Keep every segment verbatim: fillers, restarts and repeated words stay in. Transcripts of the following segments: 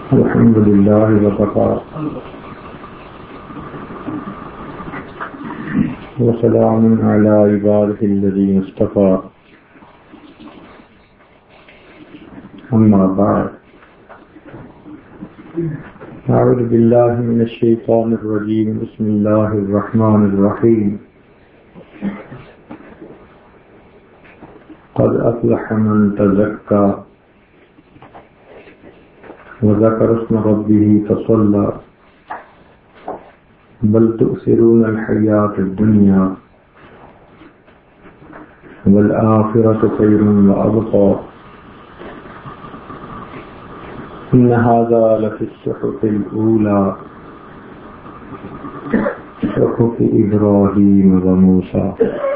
الحمد لله وكفى وسلام على عباده الذين اصطفى أما بعد أعوذ بالله من الشيطان الرجيم بسم الله الرحمن الرحيم قد أفلح من تزكى وذكر اسم ربه فصلى بل تؤثرون الحياة الدنيا والآخرة خير وأبقى إن هذا لفي الصحف الأولى صحف إبراهيم وموسى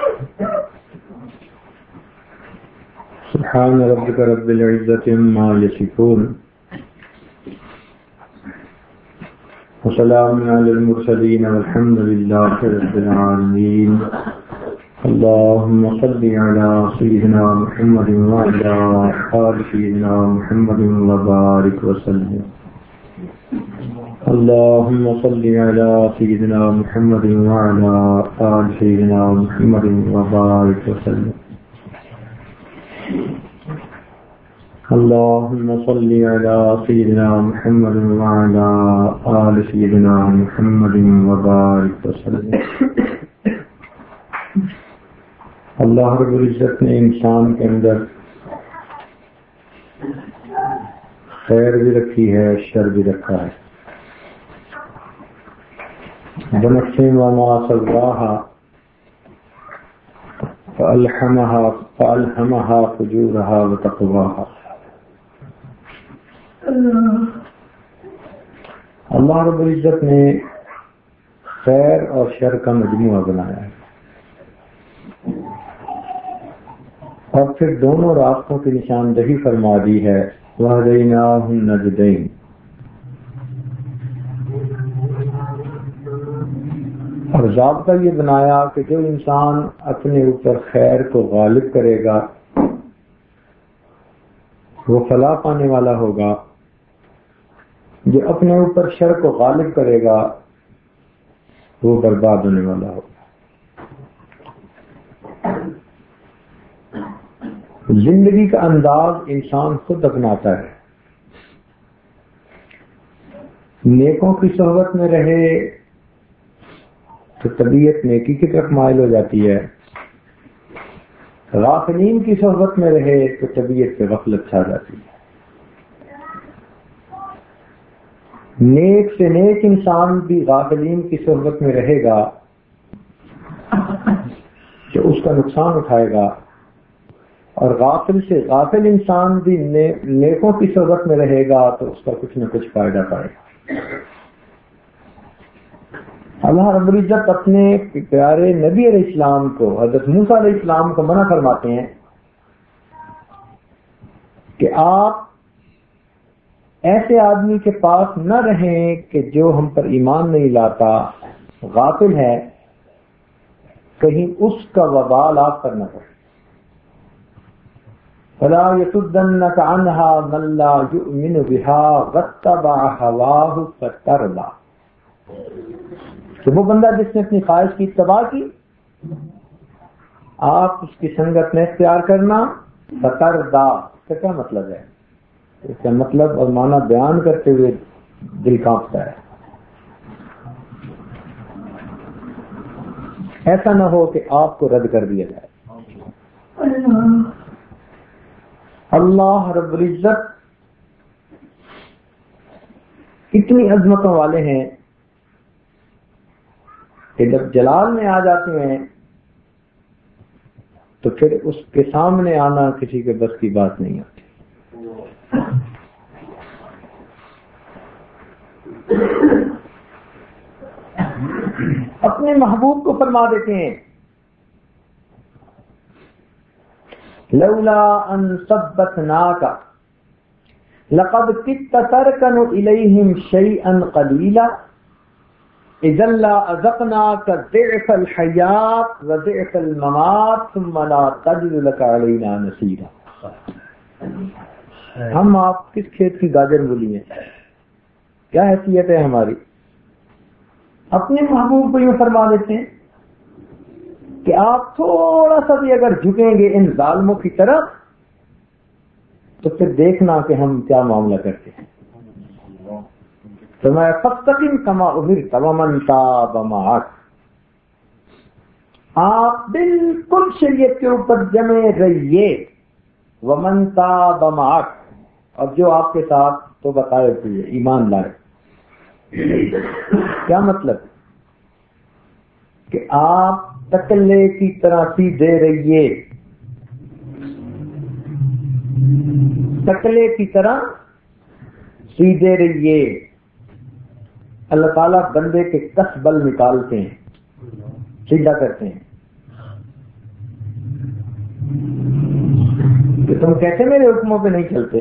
سبحان ربك رب العزة عما يصفون وسلام على المرسلين والحمد لله رب العالمين اللهم صل على سيدنا محمد وعلى آل سيدنا محمد وبارك وسلم اللهم صل على سيدنا محمد وعلى آل سيدنا محمد وبارك وسلم اللهم صل على سيدنا محمد وعلى آل سيدنا محمد وبارك وسلم اللہ رب العزت نے انسان کے اندر خیر بھی رکھی ہے، شر بھی رکھا ہے. بنفس وما سواها فألهمها فألهمها فجورها وتقواها. اللہ رب العزت نے خیر اور شر کا مجموعہ بنایا ہے اور پھر دونوں راستوں کی نشاندہی فرما دی ہے. وَهَدَيْنَاهُ النَّجْدَيْنِ. اور ضابطہ یہ بنایا کہ جو انسان اپنے اوپر خیر کو غالب کرے گا وہ فلاح پانے والا ہوگا، جو اپنے اوپر شر کو غالب کرے گا وہ برباد ہونے والا ہوگا. زندگی کا انداز انسان خود اپناتا ہے. نیکوں کی صحبت میں رہے تو طبیعت نیکی کی طرف مائل ہو جاتی ہے، غافلین کی صحبت میں رہے تو طبیعت پہ غفلت چھا جاتی ہے. نیک سے نیک انسان بھی غافلین کی صحبت میں رہے گا جو اس کا نقصان اٹھائے گا، اور غافل سے غافل انسان بھی نیکوں کی صحبت میں رہے گا تو اس کا کچھ نہ کچھ فائدہ پائے گا. اللہ رب العزت اپنے پیارے نبی علیہ السلام کو، حضرت موسیٰ علیہ السلام کو منع فرماتے ہیں کہ آپ ایسے آدمی کے پاس نہ رہیں کہ جو ہم پر ایمان نہیں لاتا، غافل ہے، کہیں اس کا وبال آپ پر نہ پڑے. فَلَا يَصُدَّنَّكَ عَنْهَا مَن لَّا يُؤْمِنُ بِهَا وَاتَّبَعَ هَوَاهُ فَتَرْضَىٰ. کہ وہ بندہ جس نے اپنی خواہش کی اتباع کی، آپ اس کی سنگت میں اختیار کرنا. فترضیٰ کا کیا مطلب ہے؟ اس کا مطلب اور معنی بیان کرتے ہوئے دل کانپتا ہے. ایسا نہ ہو کہ آپ کو رد کر دیا جائے. اللہ رب العزت اتنی عظمتوں والے ہیں کہ جب جلال میں آ جاتے ہیں تو پھر اس کے سامنے آنا کسی کے بس کی بات نہیں ہوتی. اپنے محبوب کو فرما دیتے ہیں لولا ان ثبتناک لقد كدت تركن اليهم شيئا قليلا اذا لاذقناك ضعف الحياه وضعف الممات ثم لا تجد لك علينا نصيرا. ہم آپ کس کھیت کی گاجر مولی ہیں کیا حیثیت ہے ہماری؟ اپنے محبوب کو یوں فرما دیتے ہیں کہ آپ تھوڑا سا بھی اگر جھکیں گے ان ظالموں کی طرف تو پھر دیکھنا کہ ہم کیا معاملہ کرتے ہیں. تو میں فاستقم کما امرت ومن تاب معک، آپ بالکل شریعت کے اوپر جمے رہیے. ومن تاب معک، اور جو آپ کے ساتھ تو بتائے ہوئے ایمان لائے. کیا مطلب کہ آپ تکلے کی طرح سیدھے رہیے، تکلے کی طرح سیدھے رہیے. اللہ تعالیٰ بندے کے کس بل نکالتے ہیں، سیدھا کرتے ہیں. کہ تم کیسے میرے حکموں پہ نہیں چلتے،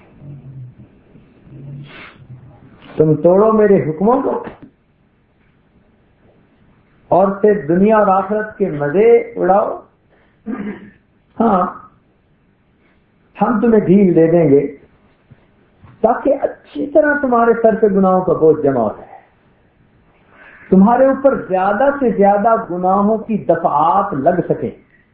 تم توڑو میرے حکموں کو اور پھر دنیا اور آخرت کے مزے اڑاؤ. ہاں ہم تمہیں ڈھیل دے دیں گے تاکہ اچھی طرح تمہارے سر پہ گناہوں کا بوجھ جمع ہو جائے، تمہارے اوپر زیادہ سے زیادہ گناہوں کی دفعات لگ سکیں.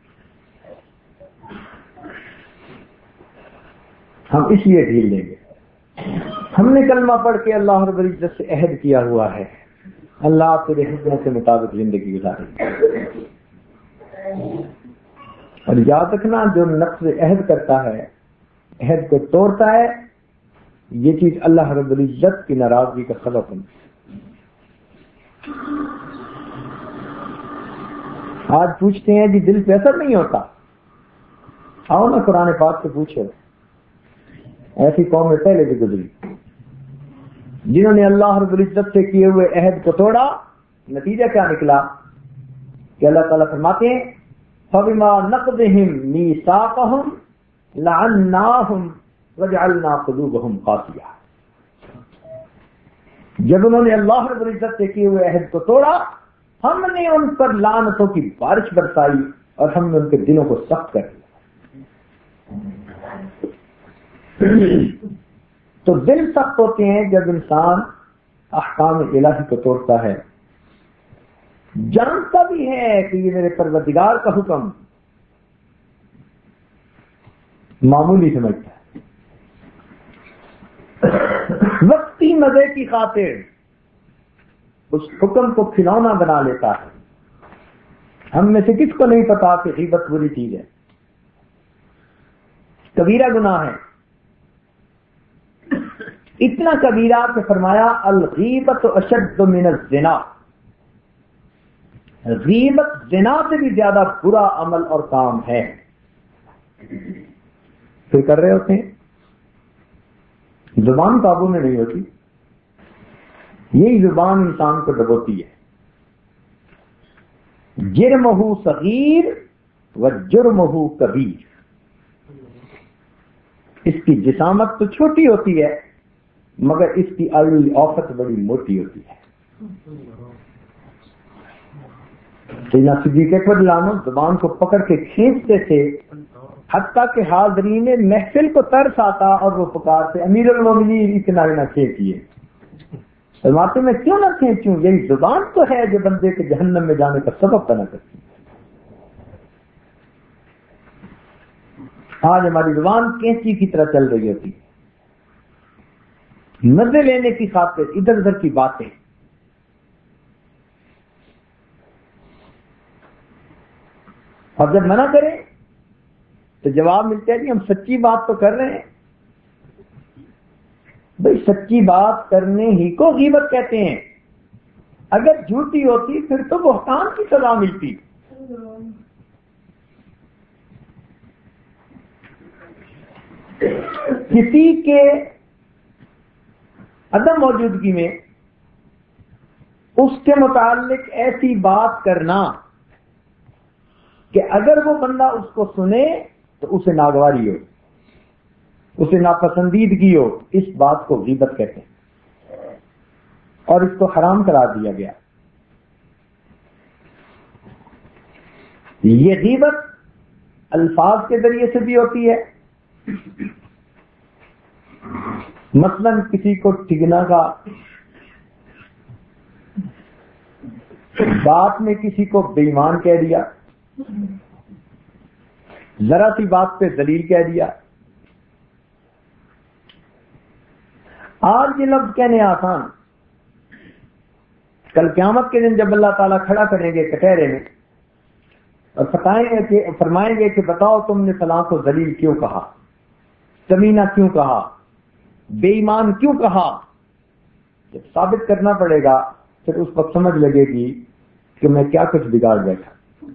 ہم اس لیے ڈھیل دیں گے. ہم نے کلمہ پڑھ کے اللہ رب العزت سے عہد کیا ہوا ہے، اللہ آپ تیرے حکموں کے مطابق زندگی گزارے. اور یاد رکھنا جو نقض عہد کرتا ہے، عہد کو توڑتا ہے، یہ چیز اللہ رب العزت کی ناراضگی کا سبب ہے. آج پوچھتے ہیں جی دل پہ اثر نہیں ہوتا. آؤ نا قرآن پاک سے پوچھو. ایسی قومیں پہلے بھی گزری جنہوں نے اللہ رب العزت سے کیے ہوئے عہد کو توڑا. نتیجہ کیا نکلا کہ اللہ تعالیٰ فرماتے ہیں فَبِمَا نَقْضِهِمْ مِيثَاقَهُمْ لَعَنَّاهُمْ وَجَعَلْنَا قُلُوبَهُمْ قَاسِيَةً. جب انہوں نے اللہ رب العزت سے کیے ہوئے عہد کو توڑا، ہم نے ان پر لعنتوں کی بارش برسائی اور ہم نے ان کے دلوں کو سخت کر دیا. تو دل سخت ہوتے ہیں جب انسان احکام الہی کو توڑتا ہے، جانتا بھی ہے کہ یہ میرے پروردگار کا حکم، معمولی سمجھتا ہے، وقتی مزے کی خاطر اس حکم کو کھلونا بنا لیتا ہے. ہم میں سے کس کو نہیں پتا کہ غیبت بری چیز ہے، کبیرہ گناہ ہے. اتنا کبیرہ کہ فرمایا الغیبت اشد من الزنا، غیبت زنا سے بھی زیادہ برا عمل اور کام ہے. پھر کر رہے ہوتے ہیں، زبان قابو میں نہیں ہوتی، یہی زبان انسان کو ڈبوتی ہے. جرمہ صغیر و جرمہ کبیر. اس کی جسامت تو چھوٹی ہوتی ہے مگر اس کی علی آفت بڑی موٹی ہوتی ہے. سیدنا صدیق اکبر رضی اللہ عنہ زبان کو پکڑ کے کھینچتے تھے حتیٰ کہ حاضرین محفل کو ترس آتا اور وہ پکارتے امیر المومنین اتنا نہ کھینچیے. فرماتے میں کیوں نہ کھینچوں، یہی زبان تو ہے جو بندے کے جہنم میں جانے کا سبب بنا کرتی ہے. آج ہماری زبان کینچی کی طرح چل رہی ہوتی ہے، مزے لینے کی خاطر ادھر ادھر کی باتیں. اور جب منع کریں تو جواب ملتا ہے کہ ہم سچی بات تو کر رہے ہیں. بھئی سچی بات کرنے ہی کو غیبت کہتے ہیں، اگر جھوٹی ہوتی پھر تو بہتان کی سزا ملتی. کسی کے عدم موجودگی میں اس کے متعلق ایسی بات کرنا کہ اگر وہ بندہ اس کو سنے تو اسے ناگواری ہو، اسے ناپسندیدگی ہو، اس بات کو غیبت کہتے ہیں اور اس کو حرام قرار دیا گیا. یہ غیبت الفاظ کے ذریعے سے بھی ہوتی ہے مثلاً کسی کو ٹھگنا کا، بات میں کسی کو بے ایمان کہہ دیا، ذرا سی بات پہ ذلیل کہہ دیا. آج یہ لفظ کہنے آسان، کل قیامت کے دن جب اللہ تعالیٰ کھڑا کریں گے کٹہرے میں اور بتائیں گے کہ فرمائیں گے کہ بتاؤ تم نے فلاں کو ذلیل کیوں کہا، کمینہ کیوں کہا، بے ایمان کیوں کہا. جب ثابت کرنا پڑے گا پھر اس وقت سمجھ لگے گی کہ میں کیا کچھ بگاڑ بیٹھا.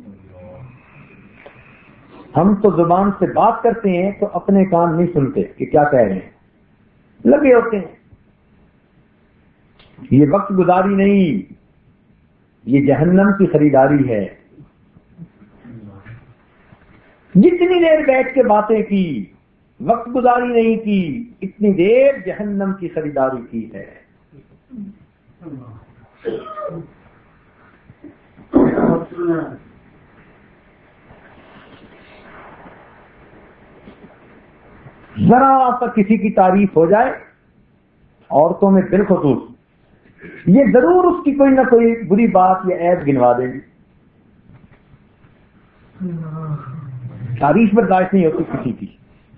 ہم تو زبان سے بات کرتے ہیں تو اپنے کان نہیں سنتے کہ کیا کہہ رہے ہیں، لگے ہوتے ہیں. یہ وقت گزاری نہیں، یہ جہنم کی خریداری ہے. جتنی دیر بیٹھ کے باتیں کی، وقت گزاری نہیں کی، اتنی دیر جہنم کی خریداری کی ہے. ذرا سا کسی کی تعریف ہو جائے، عورتوں میں بالخصوص، یہ ضرور اس کی کوئی نہ کوئی بری بات یا عیب گنوا دیں گی. تعریف برداشت نہیں ہوتی کسی کی،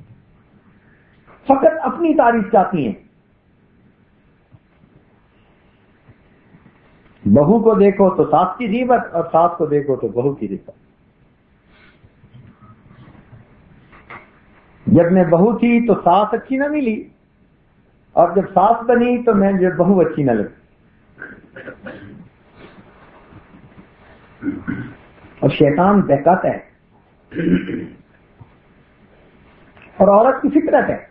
فقط اپنی تعریف چاہتی ہیں. بہو کو دیکھو تو ساس کی غیبت اور ساس کو دیکھو تو بہو کی غیبت. جب میں بہو تھی تو ساس اچھی نہ ملی، اور جب ساس بنی تو میں جب بہو اچھی نہ لگی. اور شیطان بہکاتا ہے اور عورت کی فطرت ہے.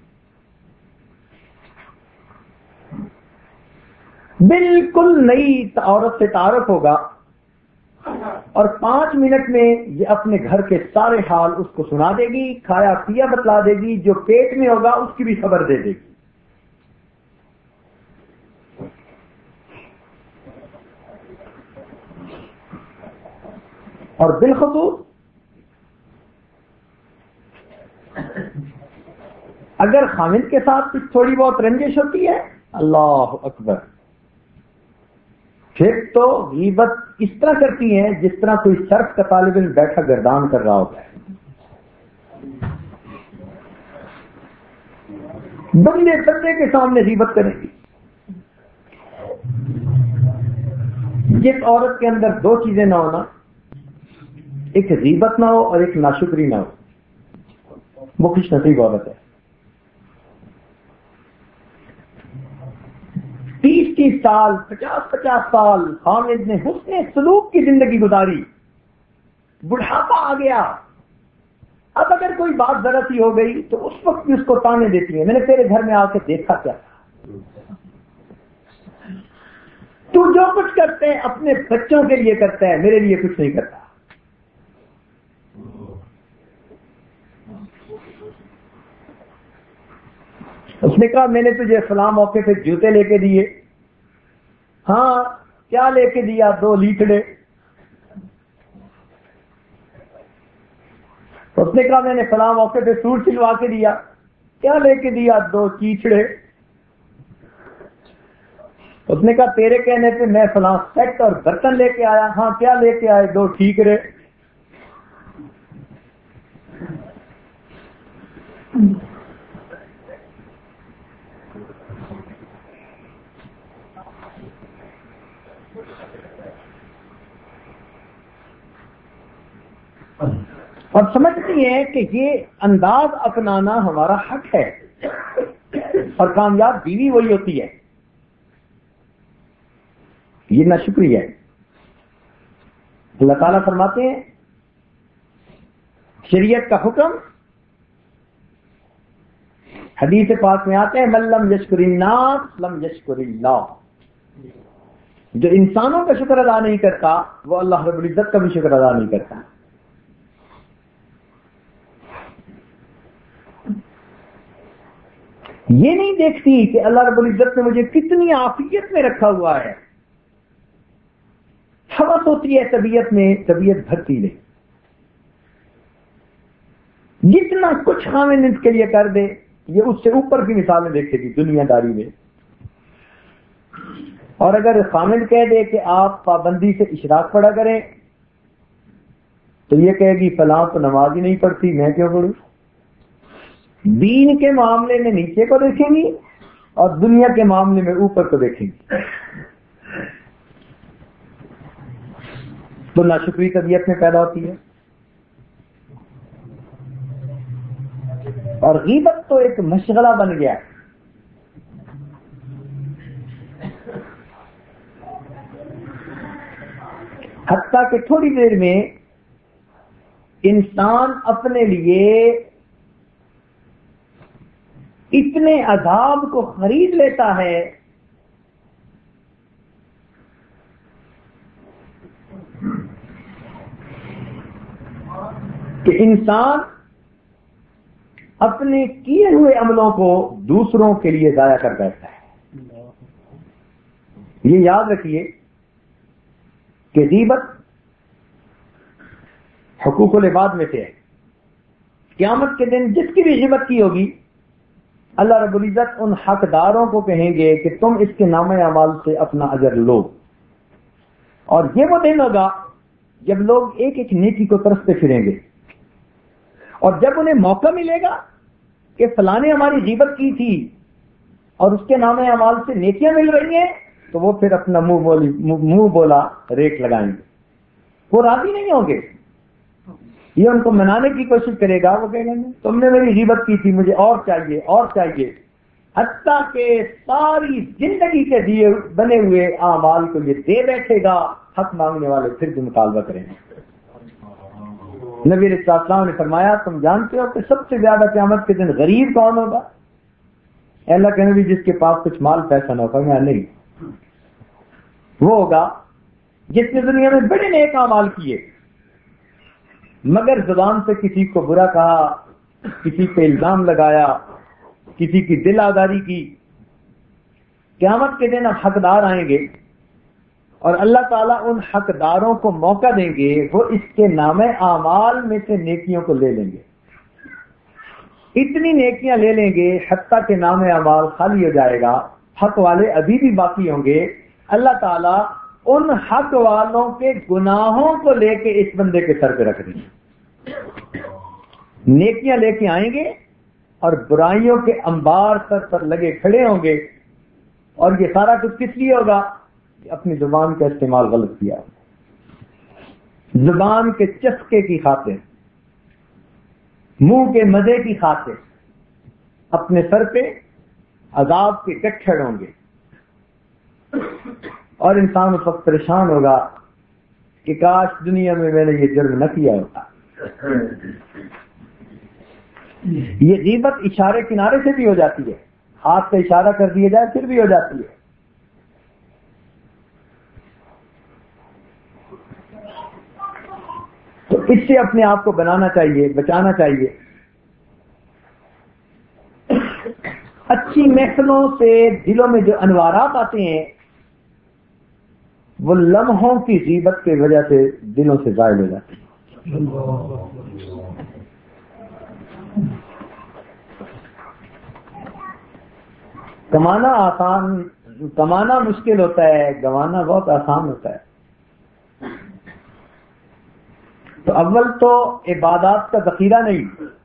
بالکل نئی عورت سے تعارف ہوگا اور پانچ منٹ میں یہ اپنے گھر کے سارے حال اس کو سنا دے گی، کھایا پیا بتلا دے گی، جو پیٹ میں ہوگا اس کی بھی خبر دے دے گی. اور بالخصوص اگر خامد کے ساتھ کچھ تھوڑی بہت رنجش ہوتی ہے، اللہ اکبر، پھر تو غیبت اس طرح کرتی ہیں جس طرح کوئی صرف کا طالب علم بیٹھا گردان کر رہا ہوتا ہے. بندے بندے کے سامنے غیبت کریں گی. جس عورت کے اندر دو چیزیں نہ ہونا، ایک غیبت نہ ہو اور ایک ناشکری نہ ہو، وہ خوش نصیب عورت ہے. تیس تیس سال، پچاس پچاس سال خامد نے حسن سلوک کی زندگی گزاری، بڑھاپا آ گیا. اب اگر کوئی بات ذرا سی ہو گئی تو اس وقت بھی اس کو تانے دیتی ہیں، میں نے تیرے گھر میں آ کے دیکھا کیا تھا، تو جو کچھ کرتے ہیں اپنے بچوں کے لیے کرتا ہے، میرے لیے کچھ نہیں کرتا. اس نے کہا میں نے تجھے فلاں موقع پہ جوتے لے کے دیے. ہاں کیا لے کے دیا؟ دو لیچڑے. اس نے کہا میں نے فلاں موقع پہ سوٹ سلوا کے دیا. کیا لے کے دیا؟ دو چیچڑے. اس نے کہا تیرے کہنے پہ میں فلاں سیٹ اور برتن لے کے آیا. ہاں کیا لے کے آئے؟ دو ٹھیکرے. اور سمجھتی ہیں کہ یہ انداز اپنانا ہمارا حق ہے، اور کامیاب بیوی وہی ہوتی ہے. یہ ناشکری ہے. اللہ تعالیٰ فرماتے ہیں شریعت کا حکم حدیث پاک میں آتے ہیں من لم یشکر الناس لم یشکر اللہ. جو انسانوں کا شکر ادا نہیں کرتا وہ اللہ رب العزت کا بھی شکر ادا نہیں کرتا. یہ نہیں دیکھتی کہ اللہ رب العزت نے مجھے کتنی عافیت میں رکھا ہوا ہے. حوث ہوتی ہے طبیعت میں، طبیعت بھرتی نہیں. جتنا کچھ خامد کے لیے کر دے یہ اس سے اوپر کی مثالیں دیکھے گی دنیا داری میں. اور اگر خامد کہہ دے کہ آپ پابندی سے اشراق پڑھا کریں تو یہ کہے گی فلاں تو نماز ہی نہیں پڑھتی، میں کیوں پڑھوں. دین کے معاملے میں نیچے کو دیکھیں گی اور دنیا کے معاملے میں اوپر کو دیکھیں گی. تو ناشکری طبیعت میں پیدا ہوتی ہے. اور غیبت تو ایک مشغلہ بن گیا ہے. حتیٰ کہ تھوڑی دیر میں انسان اپنے لیے اتنے عذاب کو خرید لیتا ہے کہ انسان اپنے کیے ہوئے عملوں کو دوسروں کے لیے ضائع کر بیٹھتا ہے. یہ یاد رکھیے کہ غیبت حقوق العباد میں سے ہے. قیامت کے دن جس کی بھی غیبت کی ہوگی اللہ رب العزت ان حقداروں کو کہیں گے کہ تم اس کے نام اعمال سے اپنا اجر لو. اور یہ وہ دن ہوگا جب لوگ ایک ایک نیکی کو ترستے پھریں گے، اور جب انہیں موقع ملے گا کہ فلاں نے ہماری غیبت کی تھی اور اس کے نام اعمال سے نیکیاں مل رہی ہیں، تو وہ پھر اپنا منہ بولی منہ بولا ریٹ لگائیں گے. وہ راضی نہیں ہوں گے. یہ ان کو منانے کی کوشش کرے گا، وہ کہیں گے تم نے میری غیبت کی تھی، مجھے اور چاہیے اور چاہیے. حتیٰ کہ ساری زندگی کے دیے بنے ہوئے اعمال کو یہ دے بیٹھے گا. حق مانگنے والے پھر بھی مطالبہ کریں گے. نبی علیہ السلام نے فرمایا تم جانتے ہو کہ سب سے زیادہ قیامت کے دن غریب کون ہوگا؟ اللہ کے نبی جس کے پاس کچھ مال پیسہ نہ ہوگا. میں نہیں، وہ ہوگا جس نے دنیا میں بڑے نیک اعمال کیے مگر زبان سے کسی کو برا کہا، کسی پہ الزام لگایا، کسی کی دل آزاری کی. قیامت کے دن اب حقدار آئیں گے اور اللہ تعالیٰ ان حقداروں کو موقع دیں گے، وہ اس کے نام اعمال میں سے نیکیوں کو لے لیں گے. اتنی نیکیاں لے لیں گے حتیٰ کہ نام اعمال خالی ہو جائے گا. حق والے ابھی بھی باقی ہوں گے. اللہ تعالیٰ ان حق والوں کے گناہوں کو لے کے اس بندے کے سر پہ رکھ دیں گے. نیکیاں لے کے آئیں گے اور برائیوں کے انبار سر پر لگے کھڑے ہوں گے. اور یہ سارا کچھ کس لیے ہوگا؟ اپنی زبان کا استعمال غلط کیا، زبان کے چسکے کی خاطر، منہ کے مزے کی خاطر اپنے سر پہ عذاب کے کچھڑ ہوں گے. اور انسان اس وقت پریشان ہوگا کہ کاش دنیا میں میں نے یہ جرم نہ کیا ہوتا. یہ غیبت اشارے کنارے سے بھی ہو جاتی ہے، ہاتھ سے اشارہ کر دیا جائے پھر بھی ہو جاتی ہے. تو اس سے اپنے آپ کو بنانا چاہیے، بچانا چاہیے. اچھی محفلوں سے دلوں میں جو انوارات آتے ہیں وہ لمحوں کی غیبت کی وجہ سے دلوں سے زائل ہو جاتے ہیں. کمانا آسان کمانا مشکل ہوتا ہے، گوانا بہت آسان ہوتا ہے. تو اول تو عبادات کا ذخیرہ نہیں،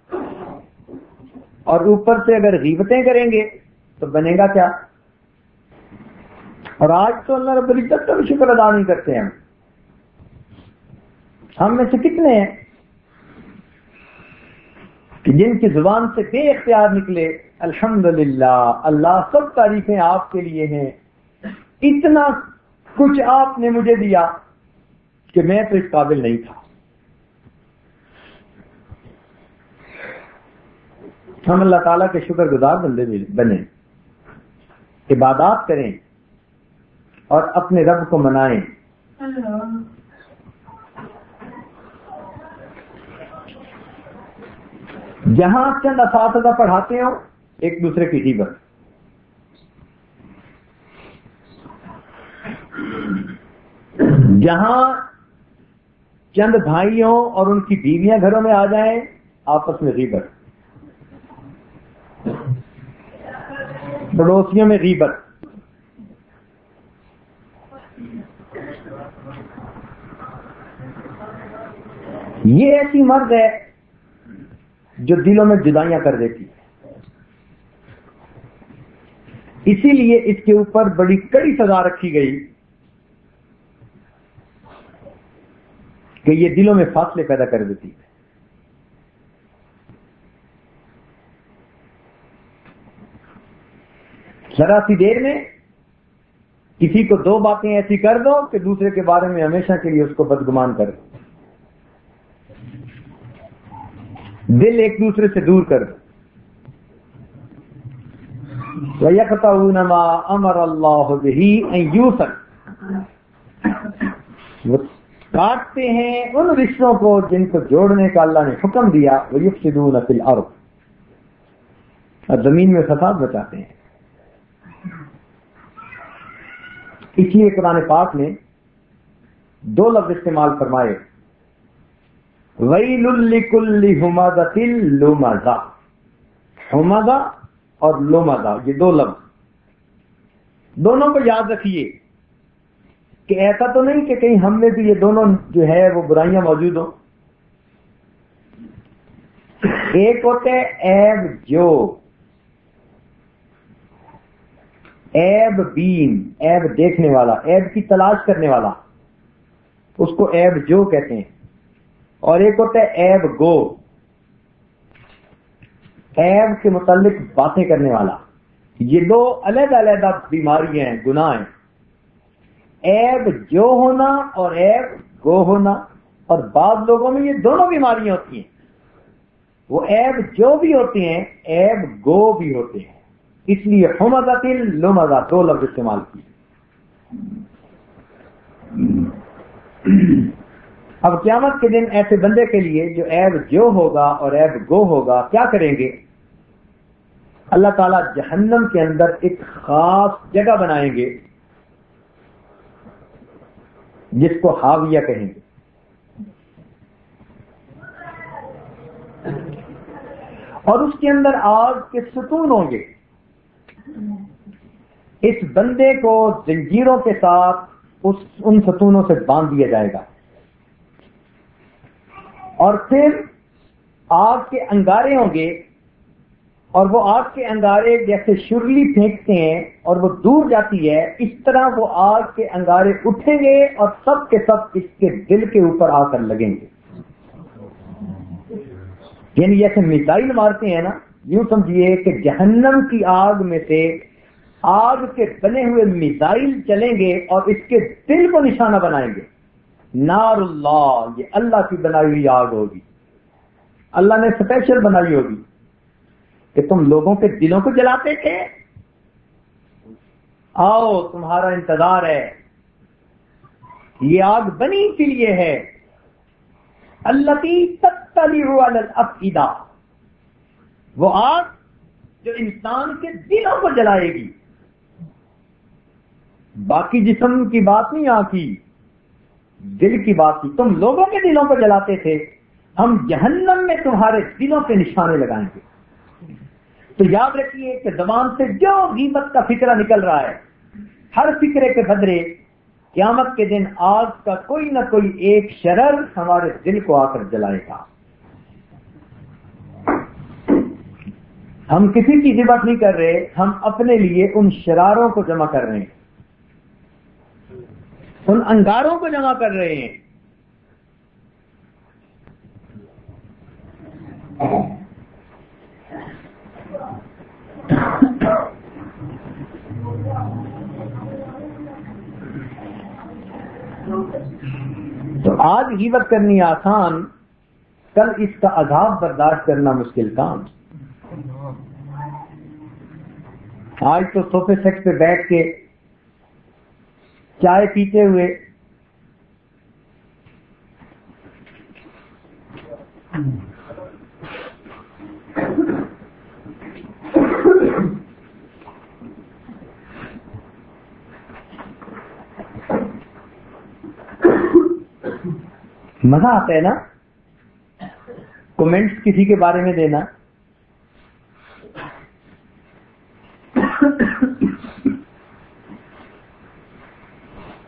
اور اوپر سے اگر غیبتیں کریں گے تو بنے گا کیا؟ اور آج تو اللہ رب العزت کا بھی شکر ادا نہیں کرتے ہیں. ہم میں سے کتنے ہیں کہ جن کی زبان سے بے اختیار نکلے الحمدللہ، اللہ سب تعریفیں آپ کے لیے ہیں، اتنا کچھ آپ نے مجھے دیا کہ میں تو اس قابل نہیں تھا. ہم اللہ تعالیٰ کے شکر گزار بندے بنیں، عبادات کریں اور اپنے رب کو منائیں. جہاں چند اساتذہ پڑھاتے ہوں ایک دوسرے کی غیبت، جہاں چند بھائیوں اور ان کی بیویاں گھروں میں آ جائیں آپس میں غیبت. پڑوسیوں میں غیبت، یہ ایسی مرض ہے جو دلوں میں جدائیاں کر دیتی ہے. اسی لیے اس کے اوپر بڑی کڑی سزا رکھی گئی کہ یہ دلوں میں فاصلے پیدا کر دیتی ہے. ذرا سی دیر میں کسی کو دو باتیں ایسی کر دو کہ دوسرے کے بارے میں ہمیشہ کے لیے اس کو بدگمان کر دو، دل ایک دوسرے سے دور کر دو. وَيَقْطَعُونَ مَا أَمَرَ اللَّهُ بِهِ أَن يُوصَلَ، وہ کاٹتے ہیں ان رشتوں کو جن کو جوڑنے کا اللہ نے حکم دیا. وَيُفْسِدُونَ فِي الْأَرْضِ، اور زمین میں فساد مچاتے ہیں. اس لیے قرآن پاک نے دو لفظ استعمال فرمائے، وَيْلٌ لِكُلِّ ہُمَزَةٍ لُمَزَةٍ. ہمزہ اور لمزہ، یہ دو لفظ دونوں کو یاد رکھیے کہ ایسا تو نہیں کہ کہیں ہم میں بھی یہ دونوں جو ہے وہ برائیاں موجود ہوں. ایک ہوتے عیب جو، عیب بین، عیب دیکھنے والا، عیب کی تلاش کرنے والا، اس کو عیب جو کہتے ہیں. اور ایک ہوتا ہے عیب گو، عیب کے متعلق باتیں کرنے والا. یہ دو علیحدہ علیحدہ بیماریاں ہیں، گناہ ہیں. عیب جو ہونا اور عیب گو ہونا، اور بعض لوگوں میں یہ دونوں بیماریاں ہوتی ہیں. وہ عیب جو بھی ہوتے ہیں، عیب گو بھی ہوتے ہیں. اس لیے حمزہ لمزہ دو لفظ استعمال کیے. اب قیامت کے دن ایسے بندے کے لیے جو عیب جو ہوگا اور عیب گو ہوگا، کیا کریں گے؟ اللہ تعالیٰ جہنم کے اندر ایک خاص جگہ بنائیں گے جس کو حاویہ کہیں گے. اور اس کے اندر آگ کے ستون ہوں گے. اس بندے کو زنجیروں کے ساتھ اس ان ستونوں سے باندھ دیا جائے گا، اور پھر آگ کے انگارے ہوں گے، اور وہ آگ کے انگارے جیسے شرلی پھینکتے ہیں اور وہ دور جاتی ہے، اس طرح وہ آگ کے انگارے اٹھیں گے اور سب کے سب اس کے دل کے اوپر آ کر لگیں گے. یعنی جیسے میزائل مارتے ہیں نا، یوں سمجھیے کہ جہنم کی آگ میں سے آگ کے بنے ہوئے میزائل چلیں گے اور اس کے دل کو نشانہ بنائیں گے. نار اللہ، یہ اللہ کی بنائی ہوئی آگ ہوگی، اللہ نے اسپیشل بنائی ہوگی کہ تم لوگوں کے دلوں کو جلاتے تھے، آؤ تمہارا انتظار ہے. یہ آگ بنی کے لیے ہے. التی تطلع علی الافئدہ، وہ آگ جو انسان کے دلوں کو جلائے گی. باقی جسم کی بات نہیں آتی، دل کی بات کی. تم لوگوں کے دلوں کو جلاتے تھے، ہم جہنم میں تمہارے دلوں کے نشانے لگائیں گے. تو یاد رکھیے کہ زبان سے جو غیبت کا فکرہ نکل رہا ہے، ہر فکرے کے بدلے قیامت کے دن آگ کا کوئی نہ کوئی ایک شرر ہمارے دل کو آ کر جلائے گا. ہم کسی کی غیبت نہیں کر رہے، ہم اپنے لیے ان شراروں کو جمع کر رہے ہیں، ان انگاروں کو جمع کر رہے ہیں. تو آج غیبت کرنی آسان، کل اس کا عذاب برداشت کرنا مشکل کام. آج تو صوفے سیٹ پہ بیٹھ کے چائے پیتے ہوئے مزہ آتا ہے نا کمنٹس کسی کے بارے میں دینا.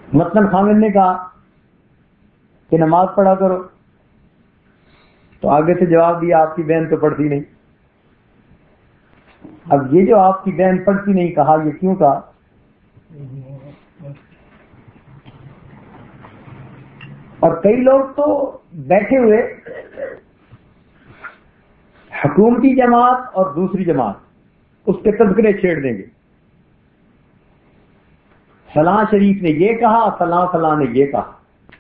مثلاً خامد نے کہا کہ نماز پڑھا کرو، تو آگے سے جواب دیا آپ کی بہن تو پڑھتی نہیں۔ اب یہ جو آپ کی بہن پڑھتی نہیں کہا، یہ کیوں کہا؟ اور کئی لوگ تو بیٹھے ہوئے حکومتی جماعت اور دوسری جماعت اس کے تذکرے چھیڑ دیں گے، فلاں شریف نے یہ کہا، فلاں فلاں نے یہ کہا،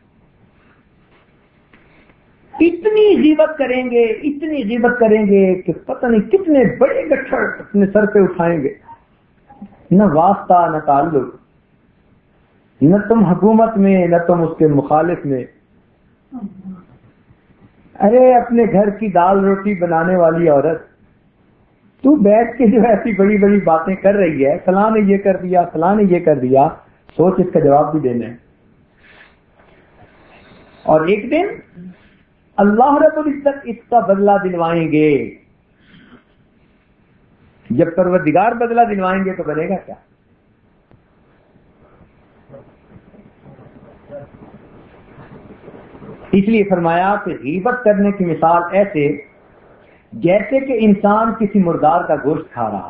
اتنی غیبت کریں گے اتنی غیبت کریں گے کہ پتہ نہیں کتنے بڑے گٹھڑ اپنے سر پہ اٹھائیں گے، نہ واسطہ نہ تعلق، نہ تم حکومت میں نہ تم اس کے مخالف میں۔ ارے اپنے گھر کی دال روٹی بنانے والی عورت، تو بیٹھ کے جو ایسی بڑی بڑی باتیں کر رہی ہے، فلاں نے یہ کر دیا فلاں نے یہ کر دیا، سوچ اس کا جواب بھی دینا ہے۔ اور ایک دن اللہ رب العزت اس کا بدلہ دلوائیں گے، جب پروردگار بدلہ دلوائیں گے تو بنے گا کیا؟ اس لیے فرمایا کہ غیبت کرنے کی مثال ایسے جیسے کہ انسان کسی مردار کا گوشت کھا رہا۔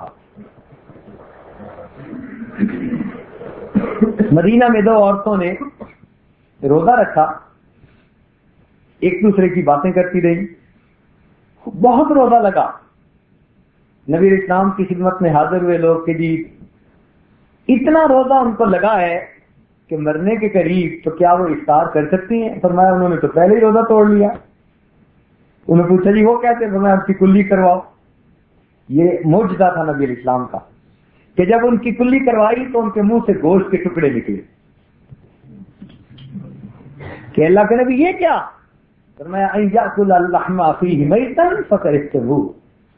مدینہ میں دو عورتوں نے روزہ رکھا، ایک دوسرے کی باتیں کرتی رہی، بہت روزہ لگا۔ نبی اسلام کی خدمت میں حاضر ہوئے لوگ کہ جی اتنا روزہ ان کو لگا ہے کہ مرنے کے قریب، تو کیا وہ افطار کر سکتی ہیں؟ فرمایا انہوں نے تو پہلے ہی روزہ توڑ لیا۔ انہوں نے پوچھا جی وہ کہتے؟ فرمایا ان کی کلی کرواؤ۔ یہ معجزہ تھا نبی اسلام کا کہ جب ان کی کلی کروائی تو ان کے منہ سے گوشت کے ٹکڑے نکلے کہ اللہ کے نبی یہ کیا؟ فرمایا ان یاکل اللحم فیہ میتا فکرہتموہ،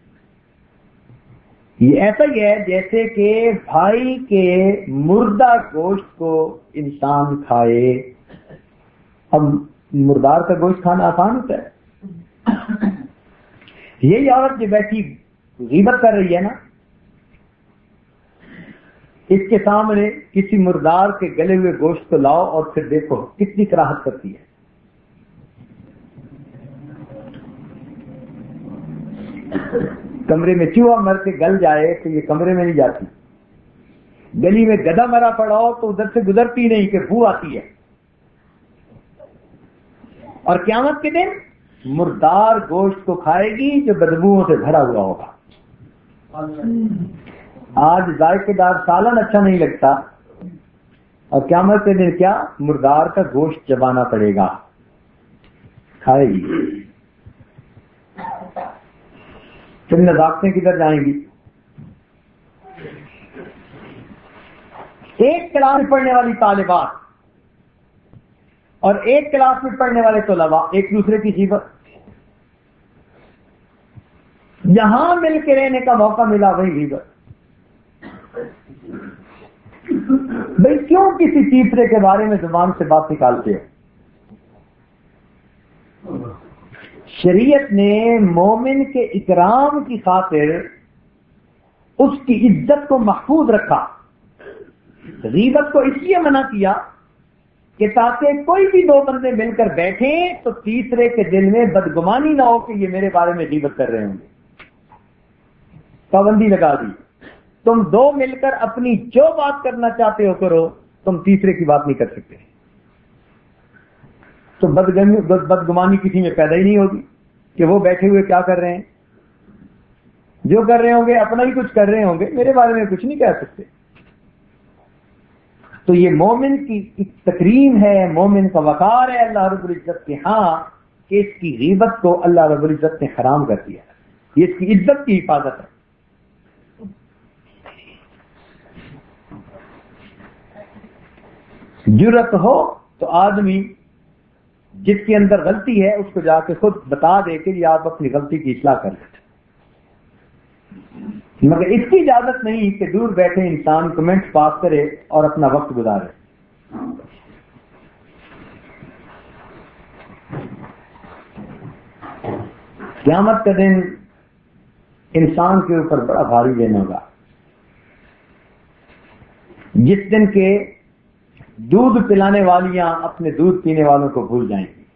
یہ ایسا ہی ہے جیسے کہ بھائی کے مردہ گوشت کو انسان کھائے۔ اب مردار کا گوشت کھانا آسان ہوتا ہے؟ یہی عورت جو بیٹھی غیبت کر رہی ہے نا، اس کے سامنے کسی مردار کے گلے ہوئے گوشت کو لاؤ اور پھر دیکھو کتنی کراہت کرتی ہے۔ کمرے میں چوہا مر کے گل جائے تو یہ کمرے میں نہیں جاتی، گلی میں گدھا مرا پڑا ہو تو ادھر سے گزرتی نہیں کہ بو آتی ہے۔ اور قیامت کے دن مردار گوشت کو کھائے گی جو بدبوؤں سے بھرا ہوا ہوگا۔ آج ذائقے دار سالن اچھا نہیں لگتا، اور قیامت کے دن کیا؟ مردار کا گوشت چبانا پڑے گا، کھائے گی۔ پھر نزاکتیں کدھر جائیں گی؟ ایک کلاس میں پڑھنے والی طالبات اور ایک کلاس میں پڑھنے والے طلباء ایک دوسرے کی غیبت، جہاں مل کے رہنے کا موقع ملا وہی غیبت۔ بھئی کیوں کسی تیسرے کے بارے میں زبان سے بات نکالتے ہیں؟ شریعت نے مومن کے اکرام کی خاطر اس کی عزت کو محفوظ رکھا، غیبت کو اس لیے منع کیا کہ تاکہ کوئی بھی دو بندے مل کر بیٹھیں تو تیسرے کے دل میں بدگمانی نہ ہو کہ یہ میرے بارے میں غیبت کر رہے ہوں گے۔ پابندی لگا دی، تم دو مل کر اپنی جو بات کرنا چاہتے ہو کرو، تم تیسرے کی بات نہیں کر سکتے۔ تو بدگمانی کسی میں پیدا ہی نہیں ہوگی کہ وہ بیٹھے ہوئے کیا کر رہے ہیں، جو کر رہے ہوں گے اپنا ہی کچھ کر رہے ہوں گے، میرے بارے میں کچھ نہیں کہہ سکتے۔ تو یہ مومن کی تکریم ہے، مومن کا وقار ہے اللہ رب العزت کے ہاں کہ اس کی غیبت کو اللہ رب العزت نے حرام کر دیا، یہ اس کی عزت کی حفاظت ہے۔ جرأت ہو تو آدمی جس کے اندر غلطی ہے اس کو جا کے خود بتا دے کہ یہ آپ اپنی غلطی کی اصلاح کر لیں، مگر اس کی اجازت نہیں کہ دور بیٹھے انسان کمنٹ پاس کرے اور اپنا وقت گزارے۔ قیامت کا دن انسان کے اوپر بڑا بھاری دن ہوگا، جس دن کے دودھ پلانے والیاں اپنے دودھ پینے والوں کو بھول جائیں گی.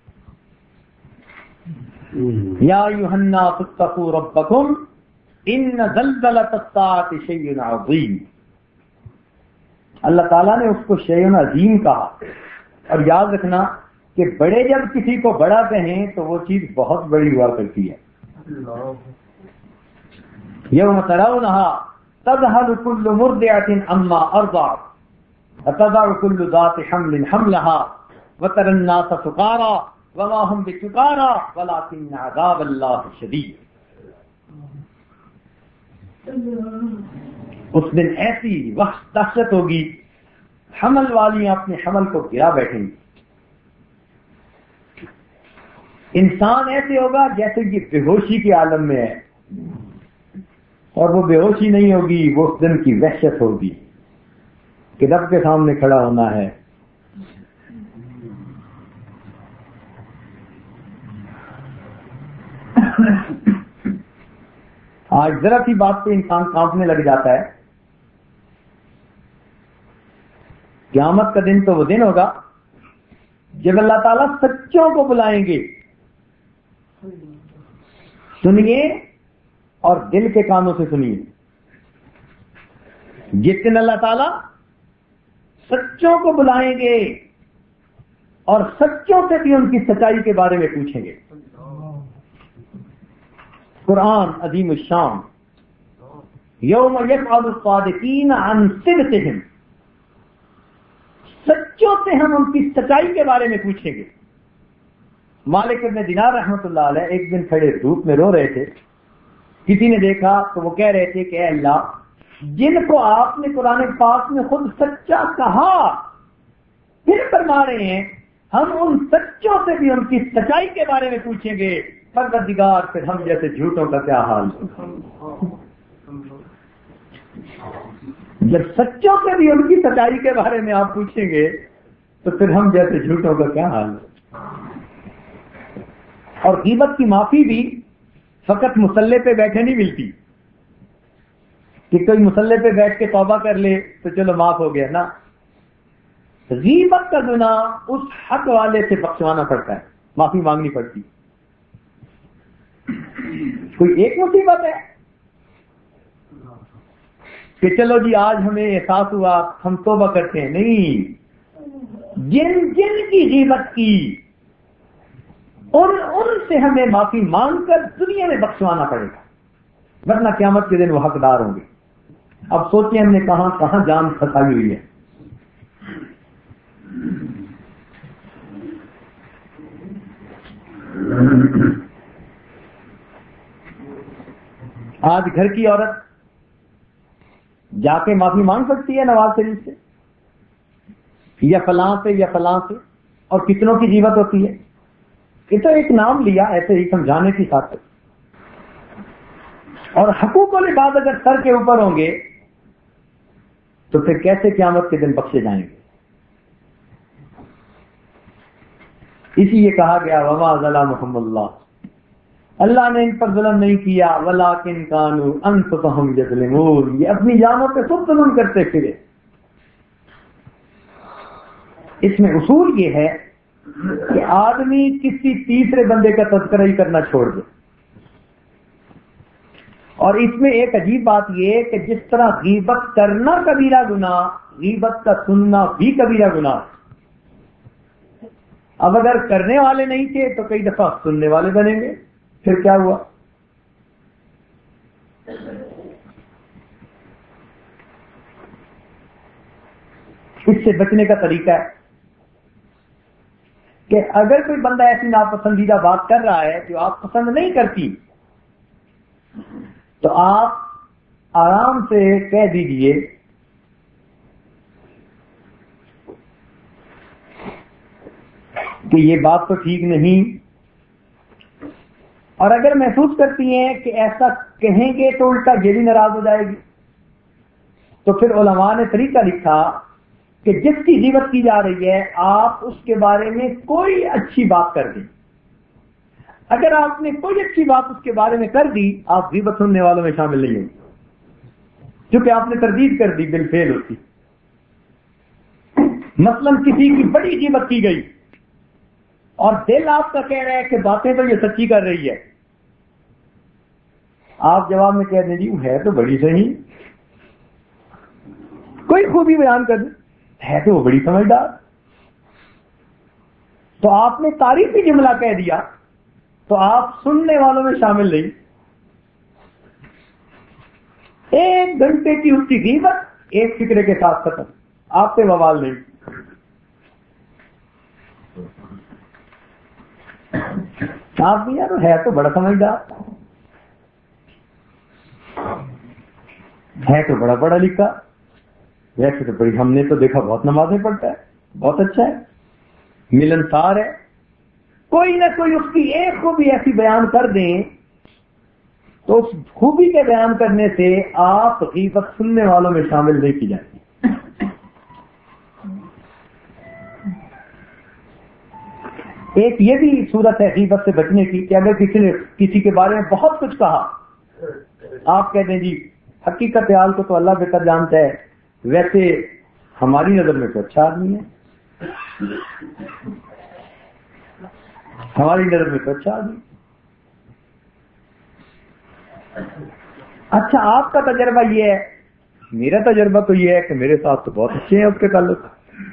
یا ایھا الناس اتقوا ربکم ان زلزلۃ الساعۃ شیء عظیم. اللہ تعالیٰ نے اس کو شیء عظیم کہا. اور یاد رکھنا کہ بڑے جب کسی کو بڑا کہیں تو وہ چیز بہت بڑی ہوا کرتی ہے. یوم ترونھا تذہل کل مرضعۃ عما ارضعت وتضع كل ذات حمل حملها وترى الناس سكارى وما هم بسكارى ولكن عذاب الله شديد. اس دن ایسی وقت دہشت ہوگی حمل والیاں اپنے حمل کو گرا بیٹھیں گی. انسان ایسے ہوگا جیسے کہ بے ہوشی کے عالم میں ہے, اور وہ بے ہوشی نہیں ہوگی, وہ اس دن کی وحشت ہوگی کہ رب کے سامنے کھڑا ہونا ہے. آج ذرا سی بات پہ انسان کانپنے لگ جاتا ہے. قیامت کا دن تو وہ دن ہوگا جب اللہ تعالیٰ سچوں کو بلائیں گے. سنیے اور دل کے کانوں سے سنیے. جس دن اللہ تعالیٰ سچوں کو بلائیں گے اور سچوں سے بھی ان کی سچائی کے بارے میں پوچھیں گے. قرآن عظیم الشان یوم یسأل الصادقین عن صدقہم, سچوں سے ہم ان کی سچائی کے بارے میں پوچھیں گے. مالک ابن دینار رحمۃ اللہ علیہ ایک دن کھڑے دھوپ میں رو رہے تھے. کسی نے دیکھا تو وہ کہہ رہے تھے کہ اے اللہ, جن کو آپ نے قرآن پاک میں خود سچا کہا پھر فرما رہے ہیں ہم ان سچوں سے بھی ان کی سچائی کے بارے میں پوچھیں گے, پروردگار پھر ہم جیسے جھوٹوں کا کیا حال. جب سچوں سے بھی ان کی سچائی کے بارے میں آپ پوچھیں گے تو پھر ہم جیسے جھوٹوں کا کیا حال. اور غیبت کی معافی بھی فقط مصلے پہ بیٹھے نہیں ملتی کہ کوئی مصلے پہ بیٹھ کے توبہ کر لے تو چلو معاف ہو گیا نا. غیبت کا گناہ اس حق والے سے بخشوانا پڑتا ہے, معافی مانگنی پڑتی. کوئی ایک مصیبت ہے کہ چلو جی آج ہمیں احساس ہوا ہم توبہ کرتے ہیں, نہیں. جن جن کی غیبت کی ان ان سے ہمیں معافی مانگ کر دنیا میں بخشوانا پڑے گا, ورنہ قیامت کے دن وہ حقدار ہوں گے. اب سوچیں ہم نے کہاں کہاں جان پھنسائی ہوئی ہے. آج گھر کی عورت جا کے معافی مانگ سکتی ہے نواز شریف سے یا فلاں سے یا فلاں سے, اور کتنوں کی غیبت ہوتی ہے. یہ تو ایک نام لیا ایسے ہی سمجھانے کی خاطر. اور حقوق العباد اگر سر کے اوپر ہوں گے تو پھر کیسے قیامت کے دن بخشے جائیں گے. اسی لیے کہا گیا وما ظلمهم اللہ, اللہ نے ان پر ظلم نہیں کیا, ولکن کانوا انفسهم یظلمون, یہ اپنی جانوں پہ خود ظلم کرتے پھرے. اس میں اصول یہ ہے کہ آدمی کسی تیسرے بندے کا تذکرہ ہی کرنا چھوڑ دے. اور اس میں ایک عجیب بات یہ ہے کہ جس طرح غیبت کرنا کبیرہ گناہ, غیبت کا سننا بھی کبیرہ گناہ. اب اگر کرنے والے نہیں تھے تو کئی دفعہ سننے والے بنیں گے, پھر کیا ہوا. اس سے بچنے کا طریقہ ہے کہ اگر کوئی بندہ ایسی ناپسندیدہ بات کر رہا ہے جو آپ پسند نہیں کرتی تو آپ آرام سے کہہ دیجئے کہ یہ بات تو ٹھیک نہیں, اور اگر محسوس کرتی ہیں کہ ایسا کہیں گے تو الٹا یہ بھی ناراض ہو جائے گی تو پھر علماء نے طریقہ لکھا کہ جس کی غیبت کی جا رہی ہے آپ اس کے بارے میں کوئی اچھی بات کر دیں. اگر آپ نے کوئی اچھی بات اس کے بارے میں کر دی آپ غیبت سننے والوں میں شامل نہیں ہوں گے, کیونکہ آپ نے تردید کر دی بالفعل ہوتی. مثلاً کسی کی بڑی غیبت کی گئی اور دل آپ کا کہہ رہا ہے کہ باتیں تو یہ سچی کر رہی ہے، آپ جواب میں کہہ دیں جی ہے تو بڑی صحیح، کوئی خوبی بیان کر دیں ہے تو وہ بڑی سمجھدار، تو آپ نے تعریفی جملہ کہہ دیا تو آپ سننے والوں میں شامل نہیں، ایک گھنٹے کی اس کی غیبت ایک فکرے کے ساتھ ختم، آپ پہ بوال نہیں۔ آپ بھی یار ہے تو بڑا سمجھدار، ہے تو بڑا پڑھا لکھا، ویسے تو بڑی ہم نے تو دیکھا بہت نمازیں پڑھتا ہے، بہت اچھا ہے، ملنسار ہے، کوئی نہ کوئی اس کی ایک خوبی ایسی بیان کر دیں تو اس خوبی کے بیان کرنے سے آپ غیبت سننے والوں میں شامل نہیں کی جاتی۔ ایک یہ بھی صورت ہے غیبت سے بچنے کی کہ اگر کسی نے کسی کے بارے میں بہت کچھ کہا، آپ کہہ دیں جی حقیقت حال کو تو اللہ بہتر جانتا ہے، ویسے ہماری نظر میں تو اچھا آدمی ہے، ہماری نظر میں تو اچھا آدمی۔ اچھا آپ کا تجربہ یہ ہے، میرا تجربہ تو یہ ہے کہ میرے ساتھ تو بہت اچھے ہیں اس کے تعلق،